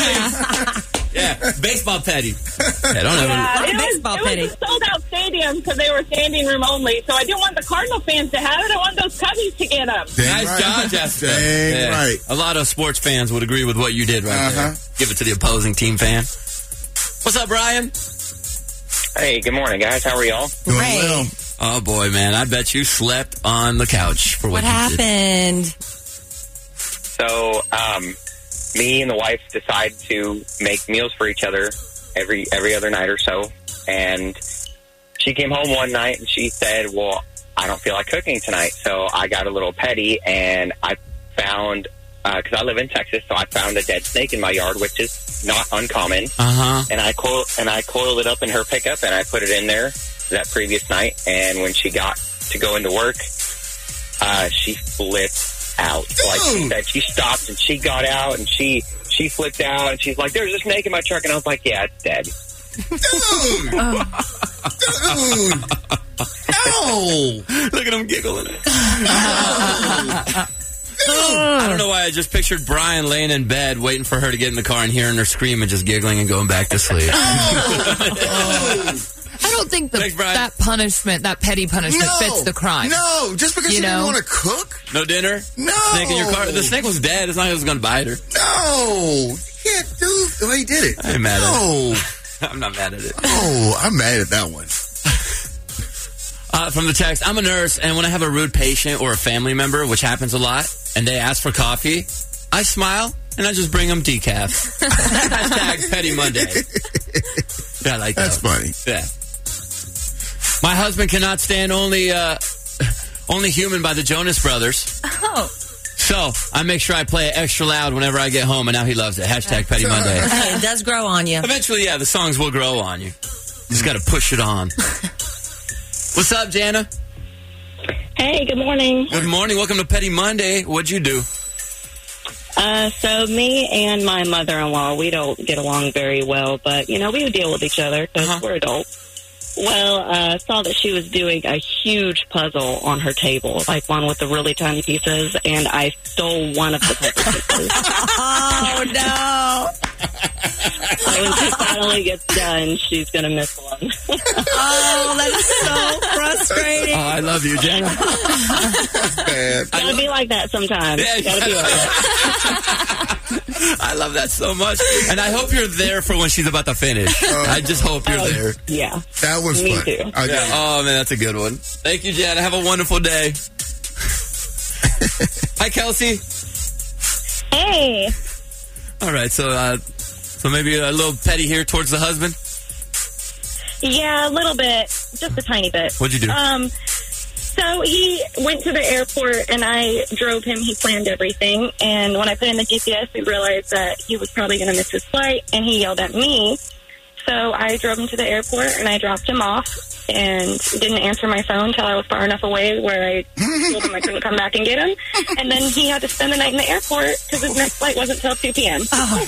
C: Yeah, baseball petty. Yeah, don't ever.
H: Yeah,
E: of
H: it was,
E: baseball
H: it
E: petty.
H: was a sold-out stadium, so they were standing room only. So I didn't want the Cardinal fans to have it. I want those Cubbies to get them.
F: Dang
C: Nice
F: right.
C: job, Jessica.
F: Dang
C: Yeah.
F: right.
C: A lot of sports fans would agree with what you did right
F: Uh-huh.
C: there. Give it to the opposing team fan. What's up, Brian?
M: Hey, good morning, guys. How are y'all?
F: Doing
E: Great.
F: well.
C: Oh boy, man! I bet you slept on the couch for what,
E: What
C: you did.
E: happened?
M: So, um, me and the wife decide to make meals for each other every every other night or so. And she came home one night and she said, "Well, I don't feel like cooking tonight." So I got a little petty and I found, because I live in Texas, so I found a dead snake in my yard, which is not uncommon.
C: Uh huh.
M: And I coil and I coiled it up in her pickup and I put it in there that previous night. And when she got to go into work, uh, she flipped out. Like she said, she stopped and she got out and she she flipped out and she's like, "There's a snake in my truck," and I was like, "Yeah, it's dead."
F: Dude. Dude. No.
C: Look at him giggling. I don't know why I just pictured Brian laying in bed waiting for her to get in the car and hearing her scream and just giggling and going back to sleep.
D: I don't think the,
C: Thanks, Brian.
D: that punishment, that petty punishment,
F: No.
D: fits the crime.
F: No, just because
D: You
F: you, didn't
D: know?
F: want to cook?
C: No dinner?
F: No.
C: Snake in your car? The snake was dead. It's not like it was going to bite her.
F: No. You can't do the way he did it.
C: I ain't mad at
F: no.
C: it. I'm not mad at it.
F: Oh, I'm mad at that one.
C: Uh, from the text, I'm a nurse, and when I have a rude patient or a family member, which happens a lot, and they ask for coffee, I smile, and I just bring them decaf. Hashtag Petty Monday. Yeah, I like that.
F: That's funny.
C: Yeah. My husband cannot stand only uh, only Human by the Jonas Brothers.
L: Oh.
C: So I make sure I play it extra loud whenever I get home, and now he loves it. Hashtag Petty Monday.
E: Hey, it does grow on you.
C: Eventually, yeah, the songs will grow on you. You just got to push it on. What's up, Jana?
H: Hey, good morning.
C: Good morning. Welcome to Petty Monday. What'd you do?
H: Uh, so me and my mother-in-law, we don't get along very well, but, you know, we deal with each other because
C: Uh-huh.
H: we're adults. Well, uh, saw that she was doing a huge puzzle on her table, like one with the really tiny pieces, and I stole one of the puzzle pieces.
E: Oh, no.
H: So when she finally gets done, she's going to miss one.
E: Oh, that's so frustrating.
C: Oh, I love you, Jana.
F: That's bad.
H: Gotta be like that sometimes.
C: Yeah,
H: Gotta be like that.
C: I love that so much. And I hope you're there for when she's about to finish. I just hope you're
H: Oh,
C: there.
H: Yeah.
F: That was
H: Me
F: fun.
H: too.
F: Okay.
C: Yeah. Oh, man, that's a good one. Thank you, Jana. Have a wonderful day. Hi, Kelsey.
H: Hey.
C: All right, so uh, so maybe a little petty here towards the husband.
H: Yeah, a little bit. Just a tiny bit.
C: What'd you do?
H: Um, so he went to the airport and I drove him. He planned everything. And when I put in the G P S, we realized that he was probably going to miss his flight. And he yelled at me. So I drove him to the airport and I dropped him off and didn't answer my phone until I was far enough away where I told him I couldn't come back and get him. And then he had to spend the night in the airport because his next flight wasn't till two p.m.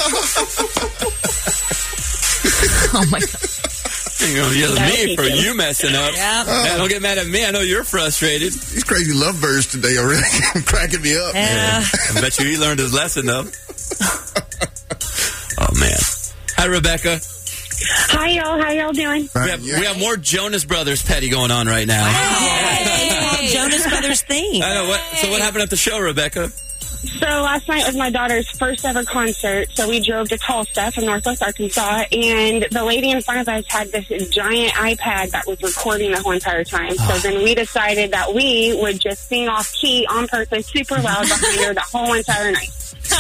D: Oh, my God.
C: You're going to yell at
H: That'll
C: me
H: teach
C: for
H: him.
C: you messing up.
E: Yeah.
C: Yeah, don't get mad at me. I know you're frustrated.
F: These crazy lovebirds today are really cracking me up.
E: Yeah.
C: I bet you he learned his lesson, though. Oh, man. Hi, Rebecca.
H: Hi, y'all. How y'all doing?
C: We have, we have more Jonas Brothers petty going on right now.
E: Hey, Jonas Brothers theme.
C: I know. What, so what happened at the show, Rebecca?
H: So last night was my daughter's first ever concert. So we drove to Tulsa from Northwest Arkansas, and the lady in front of us had this giant iPad that was recording the whole entire time. So then we decided that we would just sing off key on purpose, super loud behind her the whole entire night.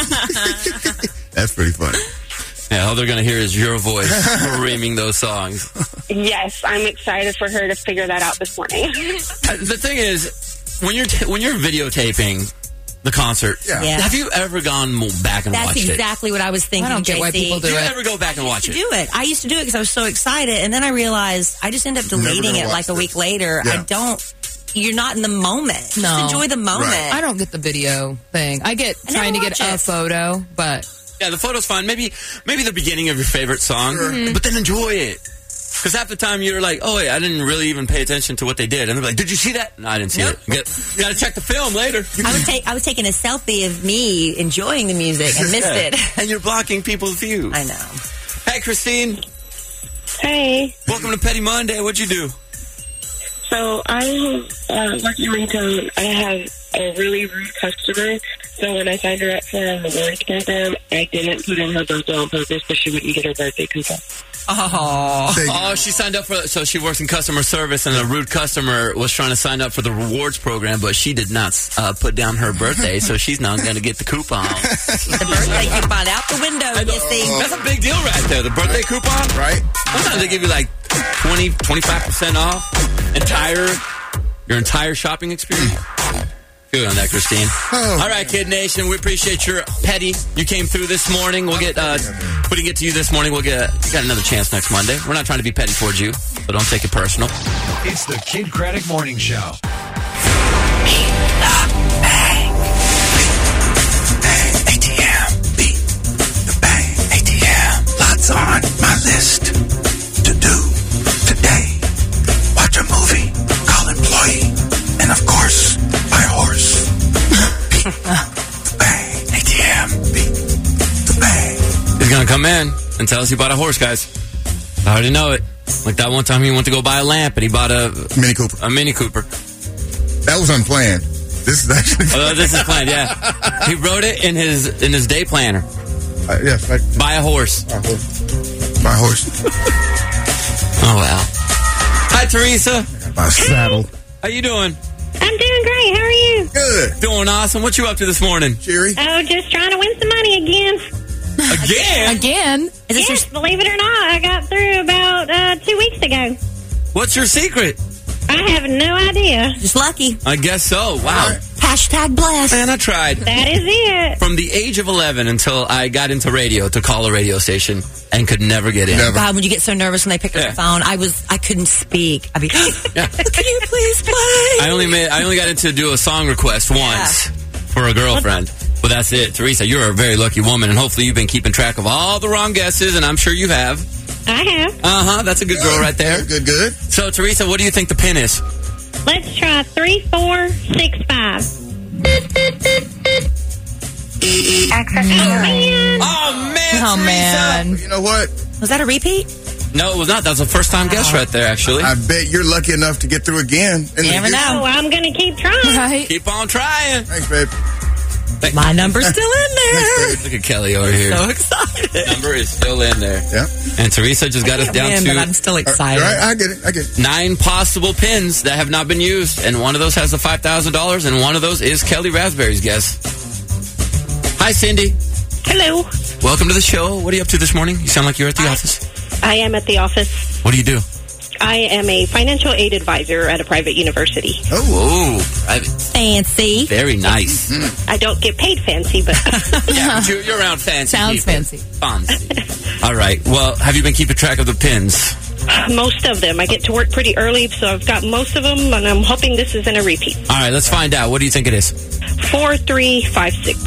F: That's pretty funny.
C: Yeah, all they're going to hear is your voice screaming those songs.
H: Yes, I'm excited for her to figure that out this morning.
C: Uh, The thing is, when you're t- when you're videotaping the concert,
F: Yeah.
E: Yeah.
C: have you ever gone mo- back and
E: That's
C: watched it?
E: exactly what I was thinking,
D: I don't get
E: J C.
D: why people
C: Do
D: do
C: you
D: it.
C: ever go back and watch it?
E: do it. I used to do it because I was so excited, and then I realized I just end up deleting
F: gonna
E: it
F: watch
E: like a
F: this.
E: week later.
F: Yeah.
E: I don't. You're not in the moment. Just
D: No.
E: enjoy the moment.
F: Right.
D: I don't get the video thing. I get
E: I
D: trying to
E: never
D: get
E: watch
D: a
E: it.
D: photo, but
C: Yeah, the photo's fine. Maybe maybe the beginning of your favorite song,
E: Mm-hmm.
C: but then enjoy it. Because half the time you're like, oh, wait, I didn't really even pay attention to what they did. And they're like, did you see that? No, I didn't see
E: Nope.
C: it. You got, you got to check the film later.
E: I was, take, I was taking a selfie of me enjoying the music and missed
C: Yeah.
E: it.
C: And you're blocking people's views.
E: I know.
C: Hey, Christine.
H: Hey.
C: Welcome to Petty Monday. What'd you do?
H: So I'm uh, working ringtone. I have a really rude customer. So when I signed her up for an awards program, I didn't put in her birthday on purpose, so she wouldn't get her birthday coupon.
C: Oh. Oh, she signed up for, so she works in customer service, and a rude customer was trying to sign up for the rewards program, but she did not uh, put down her birthday, so she's not going to get the coupon.
E: The birthday coupon out the window, you see.
C: That's a big deal right there, the birthday coupon.
F: Right?
C: Sometimes they give you like twenty, twenty-five percent off entire your entire shopping experience. Good on that, Christine.
F: Oh,
C: All right, Kid Nation, we appreciate your petty. You came through this morning. We'll get, uh, we didn't get to you this morning. We'll get, you got another chance next Monday. We're not trying to be petty towards you, so don't take it personal.
A: It's the Kid Craddock Morning Show.
N: A T M, beat the bang. A T M, lots on my list to do today. Watch a movie, call employee, and of course, buy a horse. Beat the bang. A T M, beat the bang.
C: He's going to come in and tell us he bought a horse, guys. I already know it. Like that one time he went to go buy a lamp and he bought a
F: Mini Cooper.
C: A Mini Cooper.
F: That was unplanned. This is actually.
C: Oh, this is planned. Yeah, he wrote it in his in his day planner.
F: Uh, yeah, like,
C: buy a horse.
F: Buy a horse. Buy a horse.
C: Oh wow. Hi, Teresa.
F: Buy a saddle.
C: How you doing?
O: I'm doing great. How are you?
F: Good.
C: Doing awesome. What you up to this morning?
F: Cheery.
O: Oh, just trying to win some money again.
C: Again?
D: Again?
E: Is this
O: yes, believe it or not, I got through about uh, two weeks ago.
C: What's your secret?
O: I have no idea.
E: Just lucky.
C: I guess so. Wow.
E: Hashtag blessed.
C: Man, I tried.
O: That is it.
C: From the age of eleven until I got into radio to call a radio station and could never get in.
F: Never.
E: God, when you get so nervous when they pick up
C: Yeah.
E: the phone, I was I couldn't speak. I'd be,
C: Yeah.
E: can you please play?
C: I only made I only got into do a song request once for a girlfriend. But that's it. Teresa, you're a very lucky woman, and hopefully you've been keeping track of all the wrong guesses, and I'm sure you have.
O: I have.
C: Uh-huh. That's a good girl right there.
F: Good, good.
C: So, Teresa, what do you think the pin is?
O: Let's try three, four, six, five.
I: Access
O: Oh,
I: denied.
O: man.
C: Oh, man,
D: Oh,
C: Teresa.
D: man.
F: You know what?
E: Was that a repeat?
C: No, it was not. That was a first-time guess right there, actually.
F: I bet you're lucky enough to get through again.
E: You never know.
O: Oh, I'm going to keep trying.
D: Right?
C: Keep on trying.
F: Thanks, babe.
E: My number's still in there.
C: Look at Kelly over here.
E: So excited.
C: Number is still in there.
F: Yeah.
C: And Teresa just got us
E: Can't
C: down
E: win,
C: to
E: but I'm still excited.
F: Right, I get it. I get it.
C: nine possible pins that have not been used, and one of those has the five thousand dollars, and one of those is Kelly Raspberry's guess. Hi, Cindy.
O: Hello.
C: Welcome to the show. What are you up to this morning? You sound like you're at the office.
O: I am at the office.
C: What do you do?
O: I am a financial aid advisor at a private university.
C: Oh, private.
E: Fancy.
C: Very nice.
O: I don't get paid fancy, but
C: Yeah, but you're, you're around fancy
D: Sounds
C: people.
D: fancy.
C: Fancy. All right. Well, have you been keeping track of the pins?
O: most of them. I get to work pretty early, so I've got most of them, and I'm hoping this isn't a repeat.
C: All right, let's find out. What do you think it is?
O: Four, three, five, six.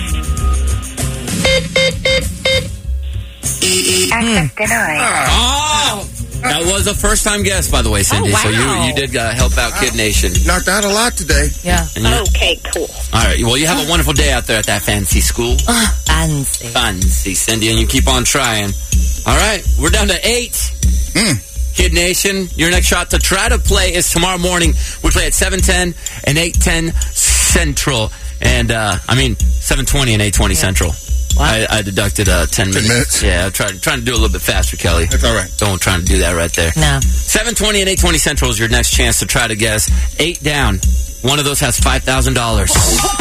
I: Access denied.
C: Oh! That was a first-time guess, by the way, Cindy.
E: Oh,
C: So
E: wow.
C: you you did uh, help out Kid Nation.
F: Knocked out a lot today.
D: Yeah.
C: And you-
O: Okay, cool.
C: All right. Well, you have a wonderful day out there at that fancy school.
E: Fancy.
C: Fancy, Cindy, and you keep on trying. All right. We're down to eight. Kid Nation, your next shot to try to play is tomorrow morning. We play at seven ten and eight ten Central. And, uh, I mean, seven twenty and eight twenty Central. I, I deducted uh, ten minutes.
F: minutes?
C: Yeah, I'm trying, trying to do a little bit faster, Kelly.
F: That's all right.
C: Don't try to do that right there.
E: No.
C: seven twenty and eight twenty Central is your next chance to try to guess. Eight down. One of those has five thousand dollars.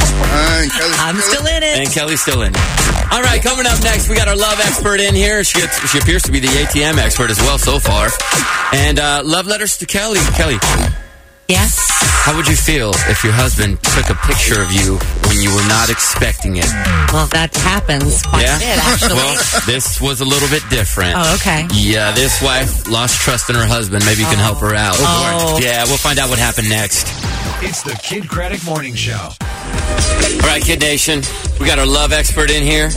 E: I'm still in it.
C: And Kelly's still in. All right, coming up next, we got our love expert in here. She, she appears to be the A T M expert as well so far. And uh, love letters to Kelly. Kelly.
E: Yes?
C: How would you feel if your husband took a picture of you when you were not expecting it?
E: Well, that happens quite
C: Yeah?
E: a bit, actually.
C: Well, this was a little bit different.
E: Oh, okay.
C: Yeah, this wife lost trust in her husband. Maybe you can help her out.
E: Oh.
C: Yeah, we'll find out what happened next.
A: It's the Kid Craddock Morning Show.
C: All right, Kid Nation, we got our love expert in here.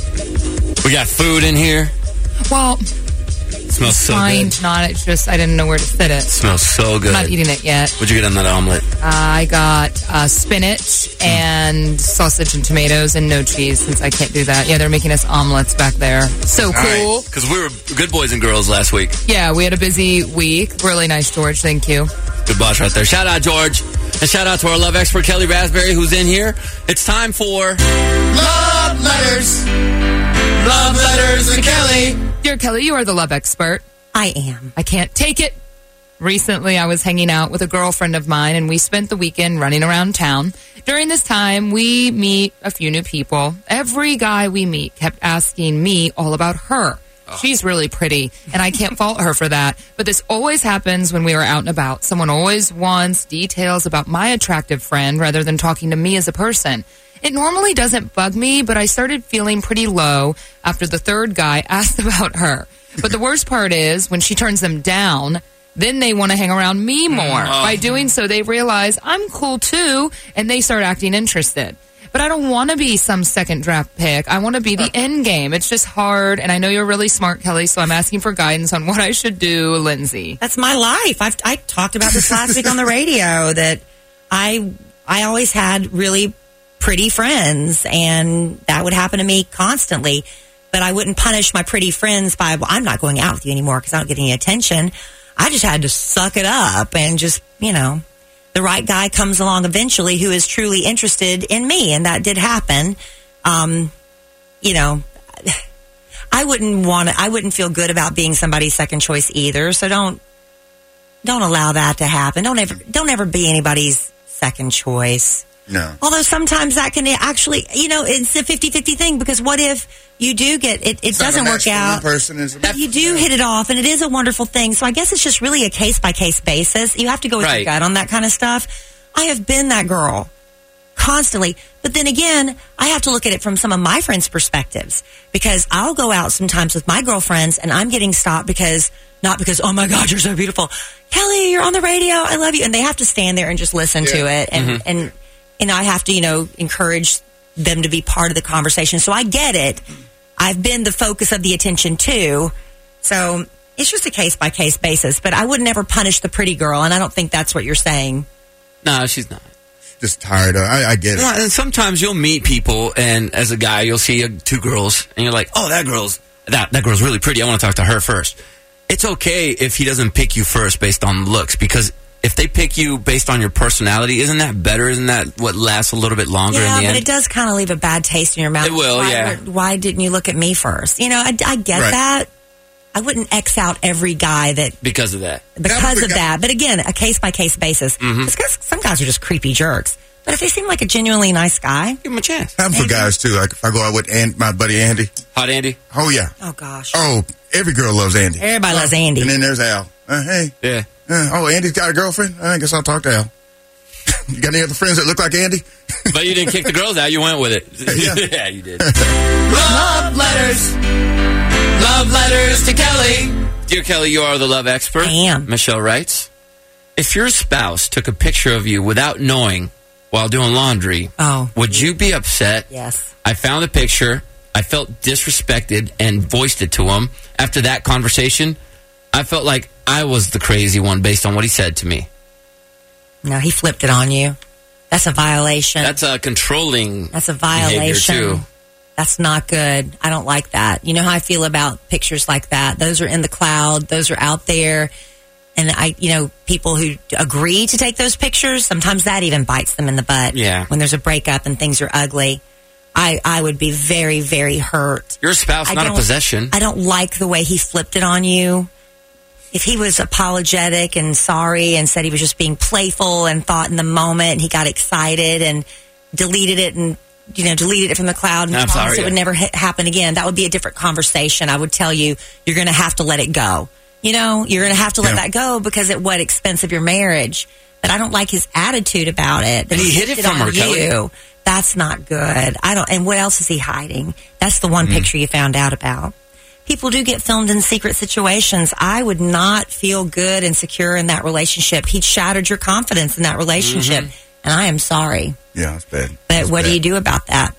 C: We got food in here.
D: Well,
C: Smells so
D: fine,
C: good.
D: not. It's just I didn't know where to sit it.
C: Smells so good.
D: I'm not eating it yet.
C: What'd you get on that omelet?
D: Uh, I got uh, spinach and sausage and tomatoes and no cheese since I can't do that. Yeah, they're making us omelets back there. So cool.
C: Because we were good boys and girls last week.
D: Yeah, we had a busy week. Really nice, George. Thank you.
C: Good boss right there. Shout out, George. And shout out to our love expert, Kelly Raspberry, who's in here. It's time for Love Letters. Love Letters to Kelly.
D: Dear Kelly, you are the love expert.
E: I am.
D: I can't take it. Recently, I was hanging out with a girlfriend of mine, and we spent the weekend running around town. During this time, we meet a few new people. Every guy we meet kept asking me all about her. She's really pretty, and I can't fault her for that. But this always happens when we are out and about. Someone always wants details about my attractive friend rather than talking to me as a person. It normally doesn't bug me, but I started feeling pretty low after the third guy asked about her. But the worst part is when she turns them down, then they want to hang around me more. By doing so, they realize I'm cool too, and they start acting interested. But I don't want to be some second draft pick. I want to be the end game. It's just hard, and I know you're really smart, Kelly, so I'm asking for guidance on what I should do, Lindsay.
E: That's my life. I've I talked about this last week on the radio that I I always had really pretty friends, and that would happen to me constantly. But I wouldn't punish my pretty friends by, well, I'm not going out with you anymore because I don't get any attention. I just had to suck it up and just, you know, the right guy comes along eventually who is truly interested in me. And that did happen. Um, you know, I wouldn't want to, I wouldn't feel good about being somebody's second choice either. So don't, don't allow that to happen. Don't ever, don't ever be anybody's second choice.
F: No.
E: Although sometimes that can actually, you know, it's a fifty-fifty thing, because what if you do get, it, it doesn't work out,
F: person is
E: but you do hit it off, and it is a wonderful thing. So I guess it's just really a case-by-case basis. You have to go with
C: Right.
E: your gut on that kind of stuff. I have been that girl constantly. But then again, I have to look at it from some of my friends' perspectives, because I'll go out sometimes with my girlfriends and I'm getting stopped because, not because, oh my God, you're so beautiful. Kelly, you're on the radio. I love you. And they have to stand there and just listen to it. And,
C: Mhm.
E: and, and I have to, you know, encourage them to be part of the conversation. So I get it. I've been the focus of the attention too. So it's just a case by case basis, but I would never punish the pretty girl. And I don't think that's what you're saying.
C: No, she's not.
F: Just tired of I, I get it.
C: Well, and sometimes you'll meet people, and as a guy, you'll see uh, two girls, and you're like, "Oh, that girl's that that girl's really pretty. I want to talk to her first." It's okay if he doesn't pick you first based on looks, because if they pick you based on your personality, isn't that better? Isn't that what lasts a little bit longer
E: Yeah,
C: in the
E: but
C: end?
E: it does kind of leave a bad taste in your mouth.
C: It will,
E: why,
C: yeah.
E: Why didn't you look at me first? You know, I, I get
C: Right.
E: that. I wouldn't X out every guy that
C: because of that.
E: because of that. But again, a case by case basis.
C: Mhm.
E: Because some guys are just creepy jerks. But if they seem like a genuinely nice guy,
C: give them a chance.
F: Happen for guys too. Like if I go out with Andy, my buddy Andy.
C: Hot Andy.
F: Oh yeah.
E: Oh gosh.
F: Oh, every girl loves Andy.
E: Everybody loves Andy.
F: And then there's Al. Uh, hey.
C: Yeah.
F: Uh, oh, Andy's got a girlfriend. I guess I'll talk to Al. You got any other friends that look like Andy?
C: But you didn't kick the girls out. You went with it.
F: Yeah.
C: Yeah, you did. Love letters. Love letters to Kelly. Dear Kelly, you are the love expert. I
E: am.
C: Michelle writes, if your spouse took a picture of you without knowing while doing laundry,
E: oh.
C: would you be upset?
E: Yes.
C: I found the picture. I felt disrespected and voiced it to him. After that conversation, I felt like I was the crazy one based on what he said to me.
E: No, he flipped it on you. That's a violation.
C: That's a controlling
E: That's a
C: behavior,
E: violation.
C: too.
E: That's not good. I don't like that. You know how I feel about pictures like that. Those are in the cloud. Those are out there. And I, you know, people who agree to take those pictures, sometimes that even bites them in the butt.
C: Yeah.
E: When there's a breakup and things are ugly. I, I would be very, very hurt.
C: Your spouse,
E: I
C: not a
E: don't-
C: possession.
E: I don't like the way he flipped it on you. If he was apologetic and sorry and said he was just being playful and thought in the moment, and he got excited and deleted it and, you know, deleted it from the cloud and
C: I'm
E: promised
C: sorry,
E: it would
C: yeah.
E: never ha- happen again, that would be a different conversation. I would tell you, you're going to have to let it go. You know, you're going to have to let
C: Yeah.
E: that go because at what expense of your marriage? But I don't like his attitude about it. That
C: And he hid it
E: flipped
C: from
E: on
C: her, Kelly.
E: you. That's not good. I don't. And what else is he hiding? That's the one
C: Mm-hmm.
E: picture you found out about. People do get filmed in secret situations. I would not feel good and secure in that relationship. He shattered your confidence in that relationship,
C: Mm-hmm.
E: and I am sorry.
F: Yeah, it's bad.
E: But what do you do about that?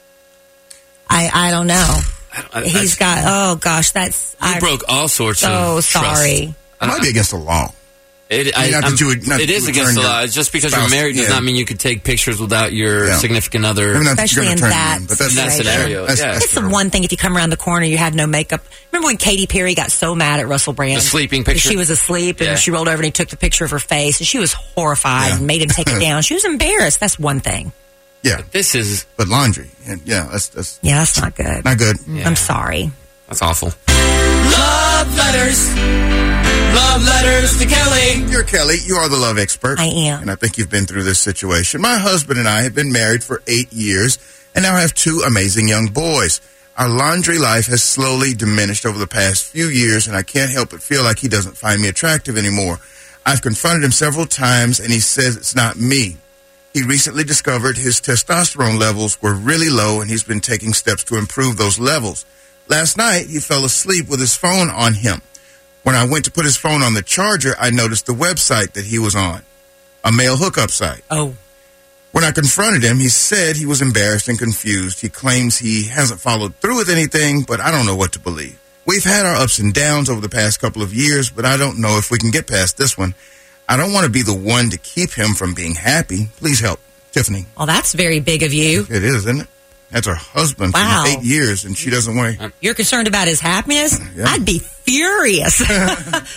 E: I I don't know.
C: I-
E: He's got. Oh gosh, that's.
C: You
E: I,
C: broke all sorts
E: so
C: of trust.
E: sorry.
F: It might be against the law.
C: It,
F: I mean,
C: I,
F: not
C: I'm-
F: that you would- not
C: it
F: that
C: is
F: you would
C: against the
F: turn
C: law.
F: your
C: It's just because
F: spouse-
C: you're married does
F: yeah.
C: not mean you could take pictures without your
F: Yeah.
C: significant other.
F: Maybe not that
E: Especially
F: you're
E: in
F: gonna turn
E: that
F: them in, but that's
C: in that
E: situation.
C: scenario.
F: That's-
C: yeah.
F: that's
E: It's the one thing if you come around the corner, you had no makeup. Remember when Katy Perry got so mad at Russell Brand?
C: The sleeping
E: Because
C: picture?
E: She was asleep and
C: Yeah.
E: she rolled over and he took the picture of her face and she was horrified
F: Yeah.
E: and made him take it down. She was embarrassed. That's one thing.
F: Yeah,
C: This is
F: but laundry, and yeah, that's that's
E: Yeah, that's not good.
F: not good.
E: I'm sorry.
C: that's awful. Love letters. Love letters to Kelly.
F: You're Kelly. You are the love expert.
E: I am.
F: And I think you've been through this situation. My husband and I have been married for eight years and now have two amazing young boys. Our laundry life has slowly diminished over the past few years, and I can't help but feel like he doesn't find me attractive anymore. I've confronted him several times, and he says it's not me. He recently discovered his testosterone levels were really low, and he's been taking steps to improve those levels. Last night, he fell asleep with his phone on him. When I went to put his phone on the charger, I noticed the website that he was on, a male hookup site.
E: Oh.
F: When I confronted him, he said he was embarrassed and confused. He claims he hasn't followed through with anything, but I don't know what to believe. We've had our ups and downs over the past couple of years, but I don't know if we can get past this one. I don't want to be the one to keep him from being happy. Please help. Tiffany.
E: Well, that's very big of you.
F: It is, isn't it? That's her husband
E: Wow.
F: for eight years, and she doesn't want to.
E: You're concerned about his happiness?
F: Yeah.
E: I'd be furious. I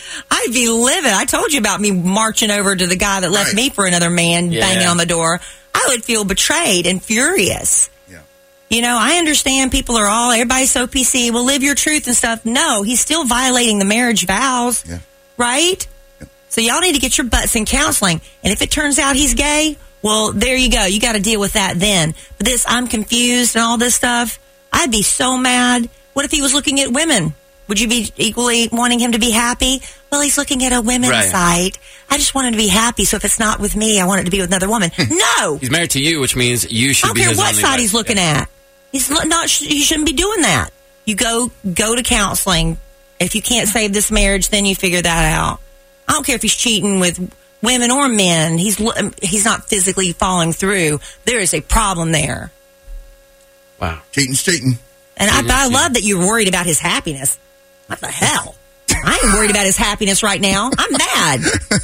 E: I'd be livid. I told you about me marching over to the guy that left
F: Right.
E: me for another man,
C: Yeah.
E: banging on the door. I would feel betrayed and furious.
F: Yeah.
E: You know, I understand people are all, everybody's so P C, well, live your truth and stuff. No, he's still violating the marriage vows,
F: Yeah.
E: right? So y'all need to get your butts in counseling. And if it turns out he's gay, well, there you go. You got to deal with that then. But this, I'm confused and all this stuff, I'd be so mad. What if he was looking at women? Would you be equally wanting him to be happy? Well, he's looking at a women's
C: Right.
E: site. I just want him to be happy. So if it's not with me, I want it to be with another woman. No!
C: He's married to you, which means you
E: I
C: should
E: don't
C: be
E: care
C: his
E: what
C: only
E: side
C: wife.
E: he's looking at. He's lo- not. He shouldn't be doing that. You go go to counseling. If you can't save this marriage, then you figure that out. I don't care if he's cheating with women or men. He's lo- he's not physically following through. There is a problem there.
C: Wow.
F: Cheating's cheating.
E: And I,
C: Cheating,
E: I
C: cheating.
E: love that you're worried about his happiness. What the hell? I ain't worried about his happiness right now. I'm mad.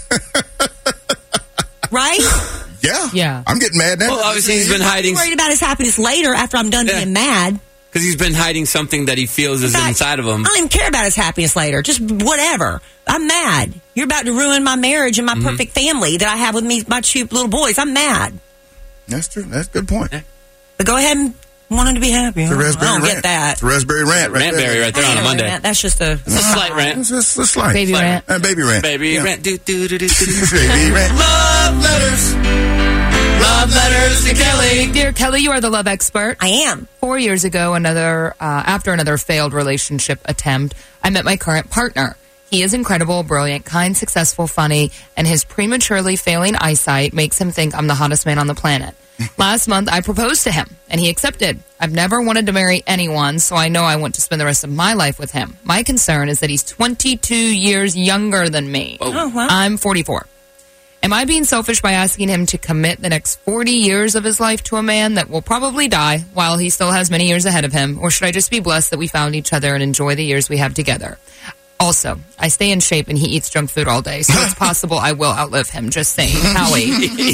E: Right?
F: Yeah.
D: Yeah.
F: I'm getting mad now.
C: Well, obviously he's been hiding
E: I'm worried about his happiness later after I'm done
C: Yeah.
E: being mad.
C: because he's been hiding something that he feels is
E: In fact,
C: inside of him.
E: I don't even care about his happiness later. Just whatever. I'm mad. You're about to ruin my marriage and my
C: Mm-hmm.
E: perfect family that I have with me, my two little boys. I'm mad.
F: That's true. That's a good point.
E: But go ahead and want him to be happy.
F: It's a
E: I
F: raspberry
E: don't
F: rant.
E: get that.
F: It's a raspberry rant. Right
C: Rant-berry
F: there.
C: right there on a Monday.
E: That's just a,
C: It's a slight rant.
F: It's just a slight.
D: Baby
C: Slight
D: rant.
F: Uh, baby rant.
C: Baby
F: Yeah.
C: rant. Do, do, do, do, do, do.
F: Baby rant.
C: Love letters. Love letters to Kelly.
D: Dear Kelly, you are the love expert.
E: I am.
D: Four years ago, another uh, after another failed relationship attempt, I met my current partner. He is incredible, brilliant, kind, successful, funny, and his prematurely failing eyesight makes him think I'm the hottest man on the planet. Last month, I proposed to him, and he accepted. I've never wanted to marry anyone, so I know I want to spend the rest of my life with him. My concern is that he's twenty-two years younger than me.
E: Oh, wow.
D: I'm forty-four. Am I being selfish by asking him to commit the next forty years of his life to a man that will probably die while he still has many years ahead of him? Or should I just be blessed that we found each other and enjoy the years we have together? Also, I stay in shape and he eats junk food all day, so it's possible I will outlive him. Just saying. Howie.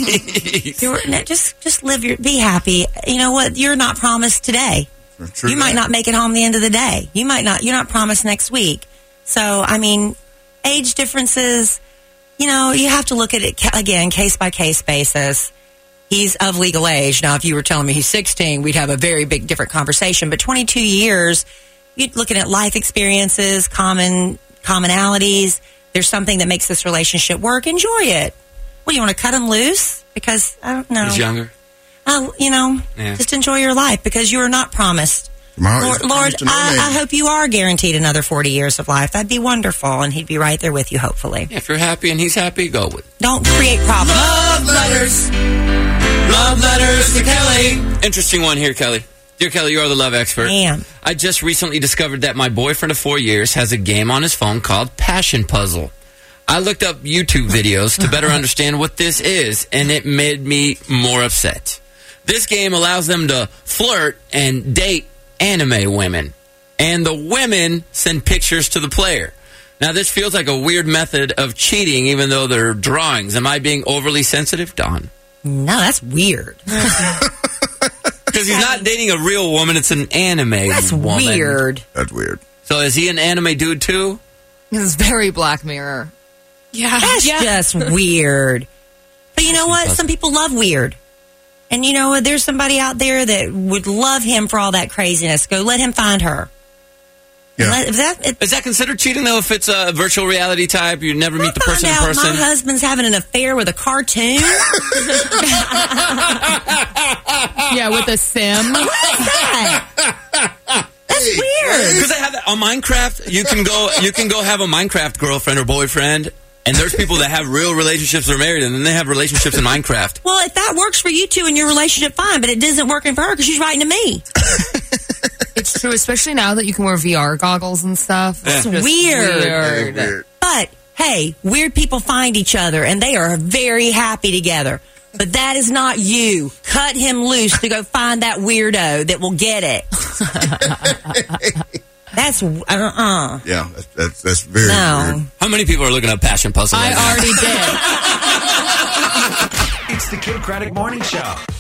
E: You're, no, just, just live your, be happy. You know what? You're not promised today.
F: True
E: You might
F: that.
E: not make it home the end of the day. You might not, you're not promised next week. So, I mean, age differences, you know, you have to look at it, ca- again, case by case basis. He's of legal age. Now, if you were telling me he's sixteen, we'd have a very big different conversation. But twenty-two years, you're looking at life experiences, common commonalities. There's something that makes this relationship work. Enjoy it. Well, you want to cut him loose? Because, I don't know.
C: He's younger.
E: Uh, you know,
C: Yeah.
E: just enjoy your life because you are not promised.
F: Tomorrow is
E: Lord,
F: the
E: Lord
F: promise to no man.
E: I, I hope you are guaranteed another forty years of life. That'd be wonderful, and he'd be right there with you, hopefully.
C: If you're happy and he's happy, go with it.
E: Don't create problems.
C: Love letters. Love letters to Kelly. Interesting one here, Kelly. Dear Kelly, you are the love expert.
E: I am.
C: I just recently discovered that my boyfriend of four years has a game on his phone called Passion Puzzle. I looked up YouTube videos to better understand what this is, and it made me more upset. This game allows them to flirt and date anime women, and the women send pictures to the player. Now, this feels like a weird method of cheating, even though they're drawings. Am I being overly sensitive, Don?
E: No, that's weird.
C: Because he's not dating a real woman; it's an anime
E: That's
C: woman.
E: weird.
F: That's weird.
C: So, is he an anime dude too?
D: This is very Black Mirror.
L: Yeah.
E: That's
L: yeah.
E: just weird. But you know what? Some people love weird. And you know what? There's somebody out there that would love him for all that craziness. Go let him find her.
F: Yeah.
E: Let, if that, it,
C: Is that considered cheating though? If it's a virtual reality type, you never meet the
E: find
C: person in
E: out
C: person.
E: my husband's having an affair with a cartoon.
D: Yeah, with a sim.
E: What is that? That's weird.
C: Because they have that on Minecraft. You can go, you can go have a Minecraft girlfriend or boyfriend, and there's people that have real relationships that are married, and then they have relationships in Minecraft.
E: Well, if that works for you two in your relationship, fine. But it isn't working for her because she's writing to me.
D: It's true, especially now that you can wear V R goggles and stuff.
C: Yeah.
D: It's just
E: Weird.
D: weird.
F: Weird.
E: But hey, weird people find each other and they are very happy together. But that is not you. Cut him loose to go find that weirdo that will get it. That's uh uh
F: Yeah, that's, that's, that's very
E: no.
F: weird.
C: How many people are looking up Passion Puzzle?
D: I
C: right now?
D: already did.
A: It's the Kid Craddock Morning Show.